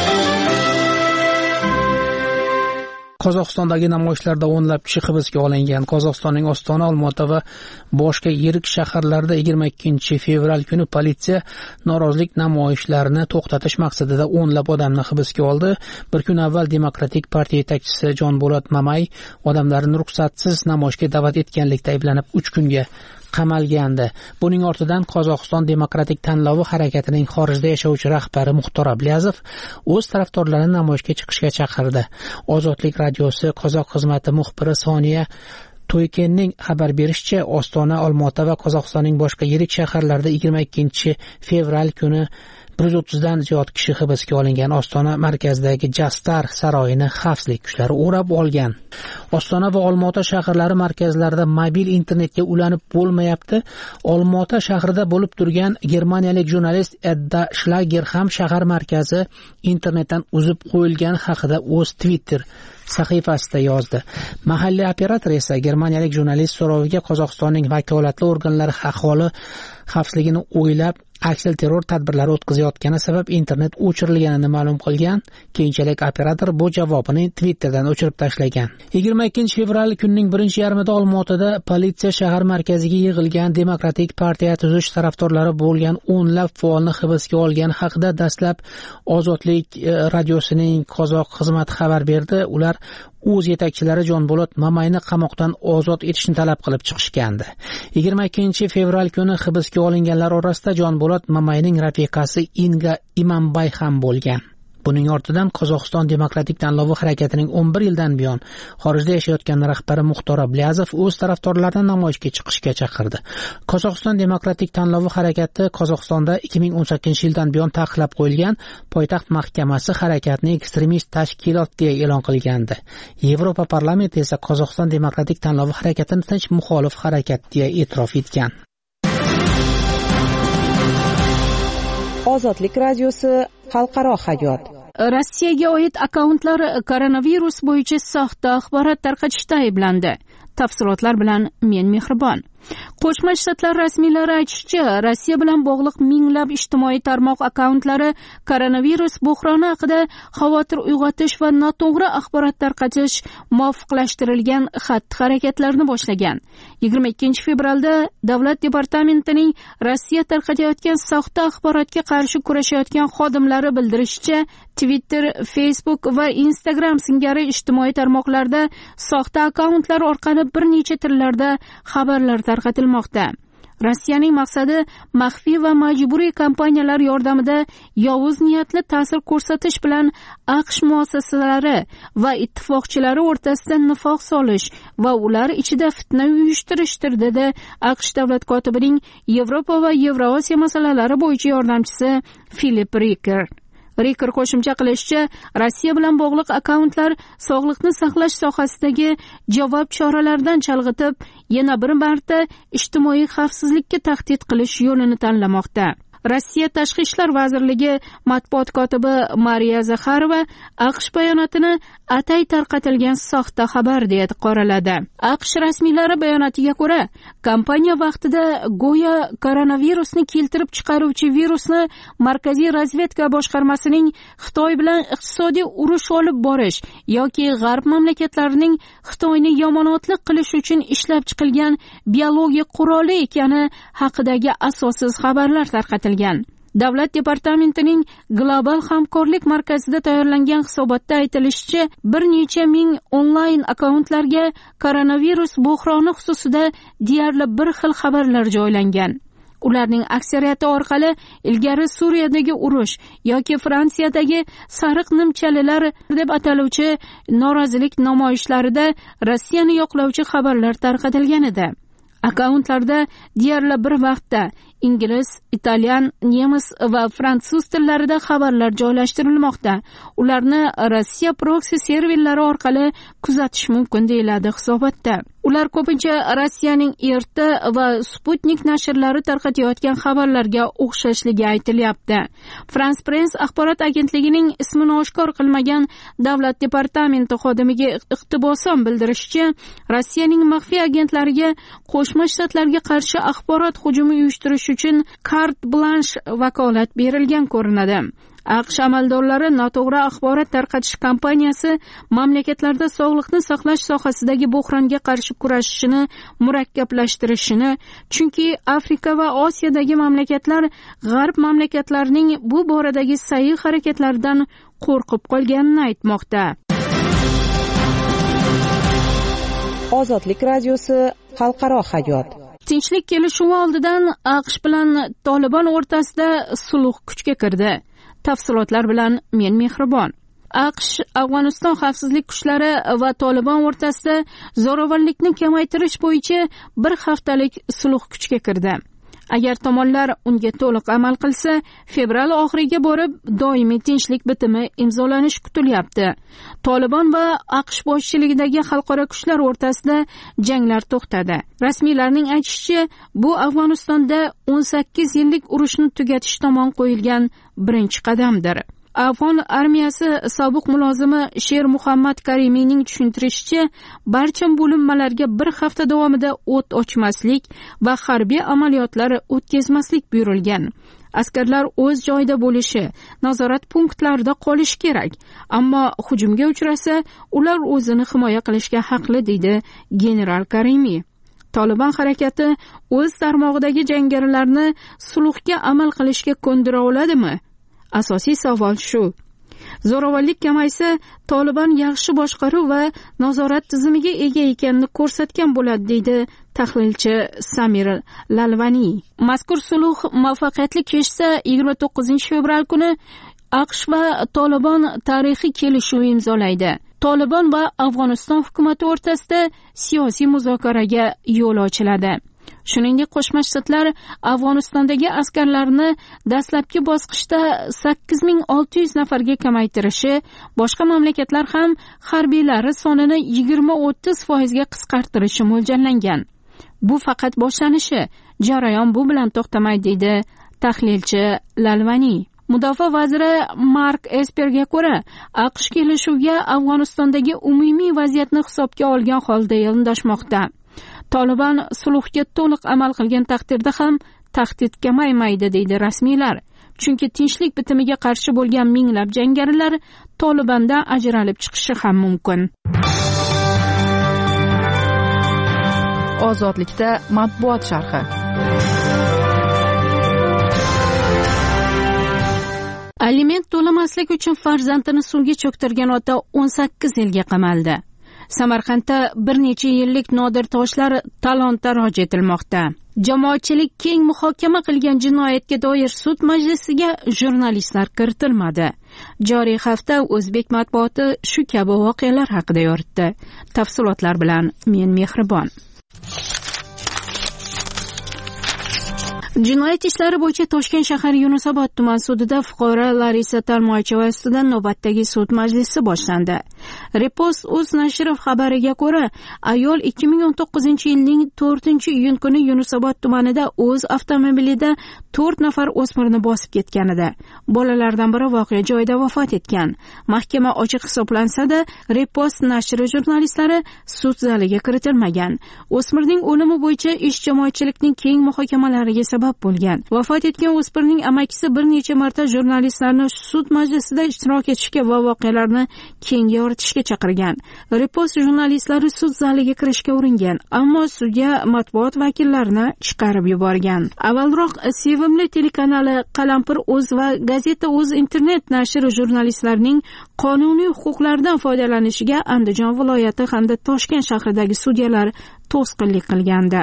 Qozog'istondagi namoyishlarda o'nlab kishi hibsga olingan. Qozog'istonning Ostona, Olmaota va boshqa yirik shaharlarda 22 fevral kuni politsiya norozilik namoyishlarini to'xtatish maqsadida o'nlab odamni hibsga oldi. Bir kun avval Demokratik partiya yetakchisi Jonbolat Mamay odamlarni ruxsatsiz namoyishga da'vat etganlikda ayblanib 3 kunga qamalgandi. Buning ortidan Qozog'iston demokratik tanlovi harakatining xorijda yashovchi rahbari Muxtor Abliyazov o'z tarafdorlarini namoyishga chiqishga chaqirdi. Ozodlik radiosi qozoq xizmati muxbiri Soniya To'ykenning xabar berishicha, Ostona, Olmaota va Qozog'istonning boshqa yirik shaharlarida 22 fevral kuni 130 dan ziyod kishi hibsga olingan. Ostona markazidagi Jastar saroyini xavfsizlik kuchlari o'rab olgan. Ostona va Olmaota shaharlari markazlarida mobil internetga ulanib bo'lmayapti. Olmaota shahrida bo'lib turgan germaniyalik jurnalist Edda Schlager ham shahar markazi internetdan uzib qo'yilgani haqida o'z Twitter sahifasida yozdi. Mahalliy operator esa germaniyalik jurnalist so'roviga Qozog'istonning vakolatli organlari aholi xavfsizligini o'ylab aksilterror tadbirlari o'tkazayotgani sabab internet o'chirilganini ma'lum qilgan. Keyinchalik operator bu javobini Twitterdan o'chirib tashlagan. 22 fevral kunning birinchi yarmida Olmaotada politsiya shahar markaziga yig'ilgan Demokratik partiya tuzish tarafdorlari bo'lgan o'nlab faolni hibsga olgani haqida dastlab Ozodlik radiosining qozoq xizmati xabar berdi. Ular o'z yetakchilari Jonbolat Mamayni qamoqdan ozod etishni talab qilib chiqishgandi. 22 fevral kuni hibsga olinganlar orasida Jonbolat Mamayning rafiqasi Inga Imambay ham bo'lgan. Buning ortidan Qozog'iston demokratik tanlovi harakatining 11 yildan buyon xorijda yashayotgan rahbari Muxtor Ablazov o'z tarafdorlarini namoyishga chiqishga chaqirdi. Qozog'iston demokratik tanlovi harakati Qozog'istonda 2018-yildan buyon taqiqlab qo'yilgan poytaxt mahkamasi harakatni ekstremist tashkilot deya e'lon qilgandi. Yevropa parlamenti esa Qozog'iston demokratik tanlovi harakatini tinch muxolif harakat deya e'tirof etgan. Ozodlik radiosi xalqaro hayot. Rossiyaga oid akkauntlar koronavirus bo'yicha soxta axborot tarqatishda ayblandi. Tafsilotlar bilan men Mehribon. Qo'shma Shtatlar rasmiylari aytishicha, Rossiya bilan bog'liq minglab ijtimoiy tarmoq akkauntlari koronavirus buhroni haqida xavotir uyg'otish va noto'g'ri axborot tarqatish muvofiqlashtirilgan xatti-harakatlarni boshlagan. 22 fevralda Davlat departamentining Rossiya tarqatayotgan soxta axborotga qarshi kurashayotgan xodimlari bildirishicha, Twitter, Facebook va Instagram singari ijtimoiy tarmoqlarda soxta akkauntlar orqali bir necha tillarda xabarlar tarqatilmoqda. Rossiyaning maqsadi maxfiy va majburiy kompaniyalar yordamida yovuz niyatli ta'sir ko'rsatish bilan AQSh muassasalari va ittifoqchilari o'rtasida nifoq solish va ular ichida fitna uyushtirishdir, dedi AQSh davlat kotibining Yevropa va Yevrosiyo masalalari bo'yicha yordamchisi Filip Riker. Riker qo'shimcha qilishicha, Rossiya bilan bog'liq akkauntlar sog'liqni saqlash sohasidagi javob choralaridan chalg'itib, yana bir marta ijtimoiy xavfsizlikka tahdid qilish yo'lini tanlamoqda. Rossiya Tashqi ishlar vazirligi matbuot kotibi Mariya Zakharova AQSh bayonotini atay tarqatilgan soxta xabar deb qoraladi. AQSh rasmiylari bayonotiga ko'ra, kompaniya vaqtida go'yo koronavirusni keltirib chiqaruvchi virusni Markaziy razvedka boshqarmasining Xitoy bilan iqtisodiy urush olib borish yoki g'arb mamlakatlarining Xitoyni yomonotlik qilish uchun ishlab chiqilgan biologik quroli ekani haqidagi asossiz xabarlar tarqatilgan. Davlat departamentining Global hamkorlik markazida tayyorlangan hisobotda aytilishicha, bir necha ming onlayn akkauntlarga koronavirus buhroni xususida deyarli bir xil xabarlar joylangan. Ularning aksariyati orqali ilgari Suriyadagi urush yoki Fransiyadagi sariq nimchalilar deb ataluvchi norozilik namoyishlarida Rossiyani yoqlovchi xabarlar tarqatilgan edi. Akkauntlarda deyarli bir vaqtda ingliz, italyan, nemis va fransuz tillarida xabarlar joylashtirilmoqda. Ularni Rossiya proksi serverlari orqali kuzatish mumkin deyiladi hisobotda. Ular ko'pincha Rossiyaning RT va Sputnik nashrlari tarqatayotgan xabarlarga o'xshashligi aytilyapti. France Press axborot agentligining ismini oshkor qilmagan davlat departamenti xodimiga iqtibosan bildirishicha, Rossiyaning maxfiy agentlariga Qo'shma Shtatlarga qarshi axborot hujumi uyushtirish uchun carte blanche vakolat berilgan ko'rinadi. AQSh amaldorlari noto'g'ri axborot tarqatish kampaniyasi mamlakatlarda sog'liqni saqlash sohasidagi buhronga qarshi kurashishini murakkablashtirishini, chunki Afrika va Osiyodagi mamlakatlar g'arb mamlakatlarining bu boradagi sa'y harakatlaridan qo'rqib qolganini aytmoqda. Ozodlik radiosi xalqaro hayot. Tinchlik kelishuvi oldidan AQSh bilan Tolibon o'rtasida sulh kuchga kirdi. Tafsilotlar bilan men Mehribon. AQSh Afg'oniston xavfsizlik kuchlari va Tolibon o'rtasida zo'ravonlikni kamaytirish bo'yicha bir haftalik sulh kuchga kirdi. Agar tomonlar unga to'liq amal qilsa, fevral oxiriga borib doimiy tinchlik bitimi imzolanishi kutilyapti. Tolibon va AQSh boshchiligidagi xalqaro kuchlar o'rtasida janglar to'xtadi. Rasmiylarning aytishicha, bu Afg'onistonda 18 yillik urushni tugatish tomon qo'yilgan birinchi qadamdir. Afg'on armiyasi sobiq mulozimi Sher Muhammad Karimiyning tushuntirishicha, barcha bo'linmalarga bir hafta davomida o't ochmaslik va harbiy amaliyotlar o'tkazmaslik buyurilgan. Askarlar o'z joyida bo'lishi, nazorat punktlarida qolishi kerak, ammo hujumga uchrasa, ular o'zini himoya qilishga haqli, deydi general Karimiy. Tolibon harakati o'z tarmog'idagi jangarilarni sulhga amal qilishga ko'ndira oladimi? Asosiy savol shu. Zo'ravonlik kamaysa, Taliban yaxshi boshqaruv va nazorat tizimiga ega ekanini ko'rsatgan bo'ladi, deydi tahlilchi Samir Lalvani. Mazkur sulh muvaffaqiyatli kechsa 29-fevral kuni AQSh va Taliban tarixiy kelishuv imzolaydi. Taliban va Afg'oniston hukumati o'rtasida siyosiy muzokaraga yo'l ochiladi. Shuningdek, Qo'shma Shtatlar Afg'onistondagi askarlarni dastlabki bosqichda 8600 nafarga kamaytirishi, boshqa mamlakatlar ham harbiylari sonini 20-30% ga qisqartirishi mo'ljallangan. Bu faqat boshlanishi, jarayon bu bilan to'xtamaydi, deydi tahlilchi Lalvani. Mudofaa vaziri Mark Esperga ko'ra, AQSh kelishuvga Afg'onistondagi umumiy vaziyatni hisobga olgan holda yondashmoqda. Taliban sulhga to'liq amal qilgan taqdirda ham tahdid kamaymaydi, deydi rasmiylar. Chunki tinchlik bitimiga qarshi bo'lgan minglab jangarilar Talibandan ajralib chiqishi ham mumkin. Ozodlikda matbuot sharhi. Aliment to'lamaslik uchun farzandini suvga cho'ktirgan ota 18 yilga qamaldi. Samarqandda bir necha yillik nodir toshlar talon-taroj etilmoqda. Jamoatchilik keng muhokama qilgan jinoyatga doir sud majlisiga jurnalistlar kiritilmadi. Joriy hafta o'zbek matbuoti shu kabi voqealar haqida yoritdi. Tafsilotlar bilan men Mehribon. Jinoyat ishlari bo'yicha Toshkent shahar Yunusobod tuman sudida fuqaro Larisa Talmoycheva ustidan navbatdagi sud majlisi boshlandi. Repost.uz nashri xabariga ko'ra, ayol 2019-yilning 4-iyun kuni Yunusobod tumanida o'z avtomobilida 4 nafar o'smirni bosib ketgan edi. Bolalardan biri voqea joyida vafot etgan. Mahkama ochiq hisoblansa-da, Repost nashri jurnalistlari sud zaliga kiritilmagan. O'smirning o'limi bo'yicha ish jamoatchilikning keng muhokamalariga sabab bo'lgan. Vafot etgan o'smirning amakisi bir necha marta jurnalistlarni sud majlisida ishtirok etishga va voqealarni keng yoritishga chaqirgan. Repost jurnalistlari sud zaliga kirishga uringan, ammo sudya matbuot vakillarini chiqarib yuborgan. Avvalroq Sevimli telekanali Qalampir.uz va Gazeta.uz internet nashri jurnalistlarning qonuniy huquqlaridan foydalanishiga Andijon viloyati hamda Toshkent shahridagi sudyalar to'sqinlik qilgandi.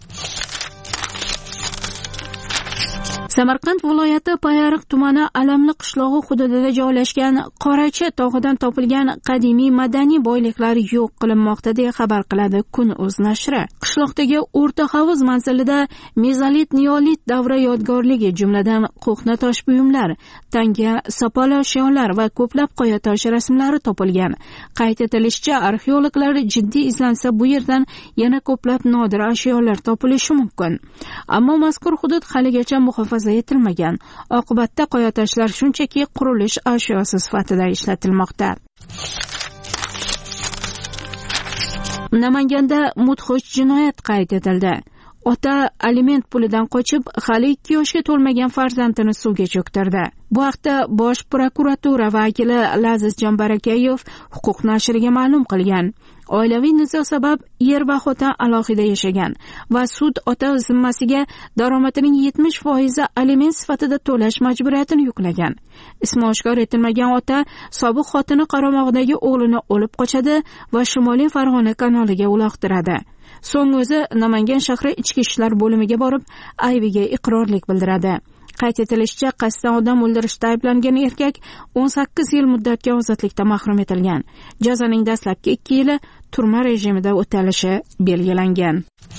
Samarqand viloyati Payariq tumani Alamli qishlog'i hududida joylashgan Qoracha tog'idan topilgan qadimiy madaniy boyliklar yo'q qilinmoqda deya xabar qiladi Kun.uz nashri. Qishloqdagi o'rta havuz manzilida mezolit, neolit davri yodgorligi, jumladan qo'hna tosh buyumlar, tanga, sopol ashyolar va ko'plab qoya tosh rasmlari topilgan. Qayd etilishicha, arxeologlar jiddiy izlansa bu yerdan yana ko'plab nodir ashyolar topilishi mumkin. Ammo mazkur hudud haligacha muhofaza etilmagan. Oqibatda qoya toshlar shunchaki qurilish ashyosi sifatida ishlatilmoqda. Namanganda mudhish jinoyat qayd etildi. Ota aliment pulidan qochib, hali 2 yoshga to'lmagan farzandini suvga cho'ktirdi. Bu haqda Bosh prokuratura vakili Laziz Jambarakayev huquq nashriga ma'lum qilgan. Oilaviy nizo sabab er va xotin alohida yashagan va sud ota zimmasiga daromadining 70% aliment sifatida to'lash majburiyatini yuklagan. Ismi oshkor etilmagan ota sobiq xotini qaramog'idagi o'g'lini olib qochadi va Shimoliy Farg'ona kanaliga uloqtiradi. So'ng o'zi Namangan shahri ichki ishlar bo'limiga borib, aybiga iqrorlik bildiradi. Qayd etilishicha, qasddan odam o'ldirishda ayblangan erkak 18 yil muddatga ozodlikdan mahrum etilgan. Jazoning dastlabki 2 yili turma rejimida o'talishi belgilangan.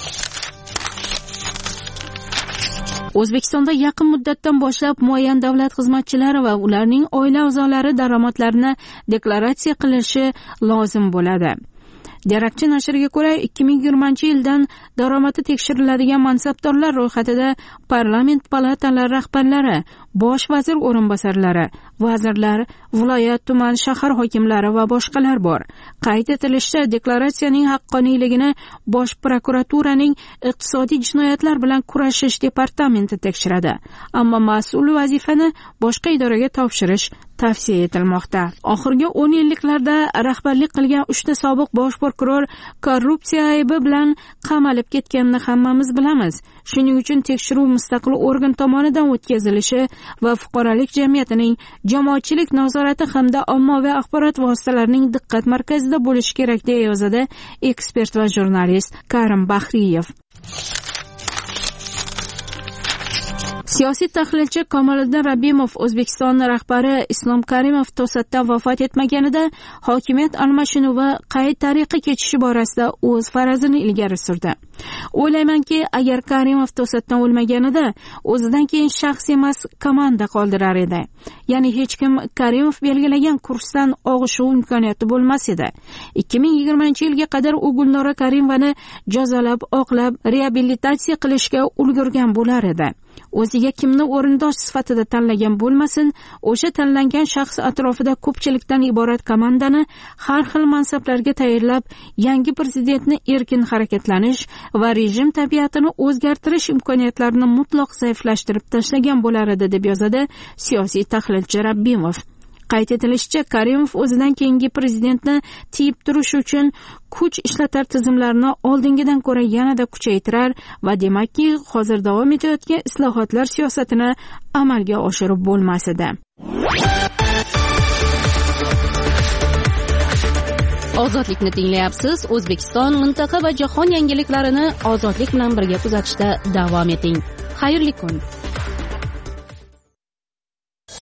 O'zbekistonda yaqin muddatdan boshlab muayyan davlat xizmatchilari va ularning oila a'zolari daromadlarini deklaratsiya qilishi lozim bo'ladi. Darakchi nashriga ko'ra, 2020-yildan daromadi tekshiriladigan mansabdorlar ro'yxatida parlament palatalari rahbarlari, bosh vazir o'rinbosarlari, vazirlar, viloyat, tuman, shahar hokimlari va boshqalar bor. Qayd etilishicha, deklaratsiyaning haqqoniyligini Bosh prokuraturaning iqtisodiy jinoyatlar bilan kurashish departamenti tekshiradi. Ammo mas'ul vazifani boshqa idoraga topshirish tavsiya etilmoqda. Oxirgi 10 yilliklarda rahbarlik qilgan 3 ta sobiq bosh prokuror korrupsiya aybi bilan qamalib ketganini hammamiz bilamiz. Shuning uchun tekshiruv mustaqil organ tomonidan o'tkazilishi va fuqarolik jamiyatining jamoatchilik nazorati hamda ommaviy axborot vositalarining diqqat markazida bo'lishi kerak, deya yozadi ekspert va jurnalist Karim Bahriyev. Siyosiy tahlilchi Kamoliddin Rabbimov O'zbekiston rahbari Islom Karimov to'satdan vafot etmaganida hokimiyat almashinuvi qay tariqa kechishi borasida o'z farazini ilgari surdi. O'ylaymanki, agar Karimov to'satdan o'lmaganida o'zidan keyin shaxs emas, komanda qoldirar edi. Ya'ni hech kim Karimov belgilagan kursdan og'ishuv imkoniyati bo'lmas edi. 2020-yilga qadar u Gulnora Karimovani jazolab, oqlab, reabilitatsiya qilishga ulgurgan bo'lar edi. O'ziga kimni o'rindosh sifatida tanlagan bo'lmasin, o'sha tanlangan shaxs atrofida ko'pchilikdan iborat komandani har xil mansablarga tayyorlab, yangi prezidentni erkin harakatlanish va rejim tabiatini o'zgartirish imkoniyatlarini mutlaq zaiflashtirib tashlagan bo'lar edi, deb yozadi siyosiy tahlilchi Rabbimov. Qayd etilishicha, Karimov o'zidan keyingi prezidentni tiyib turish uchun kuch ishlatar tizimlarni oldingidan ko'ra yanada kuchaytirar va demakki, hozir davom etayotgan islohotlar siyosatini amalga oshirib bo'lmas edi. Ozodlikni tinglayapsiz. O'zbekiston, mintaqa va jahon yangiliklarini ozodlik bilan birga kuzatishda davom eting. Xayrli kun.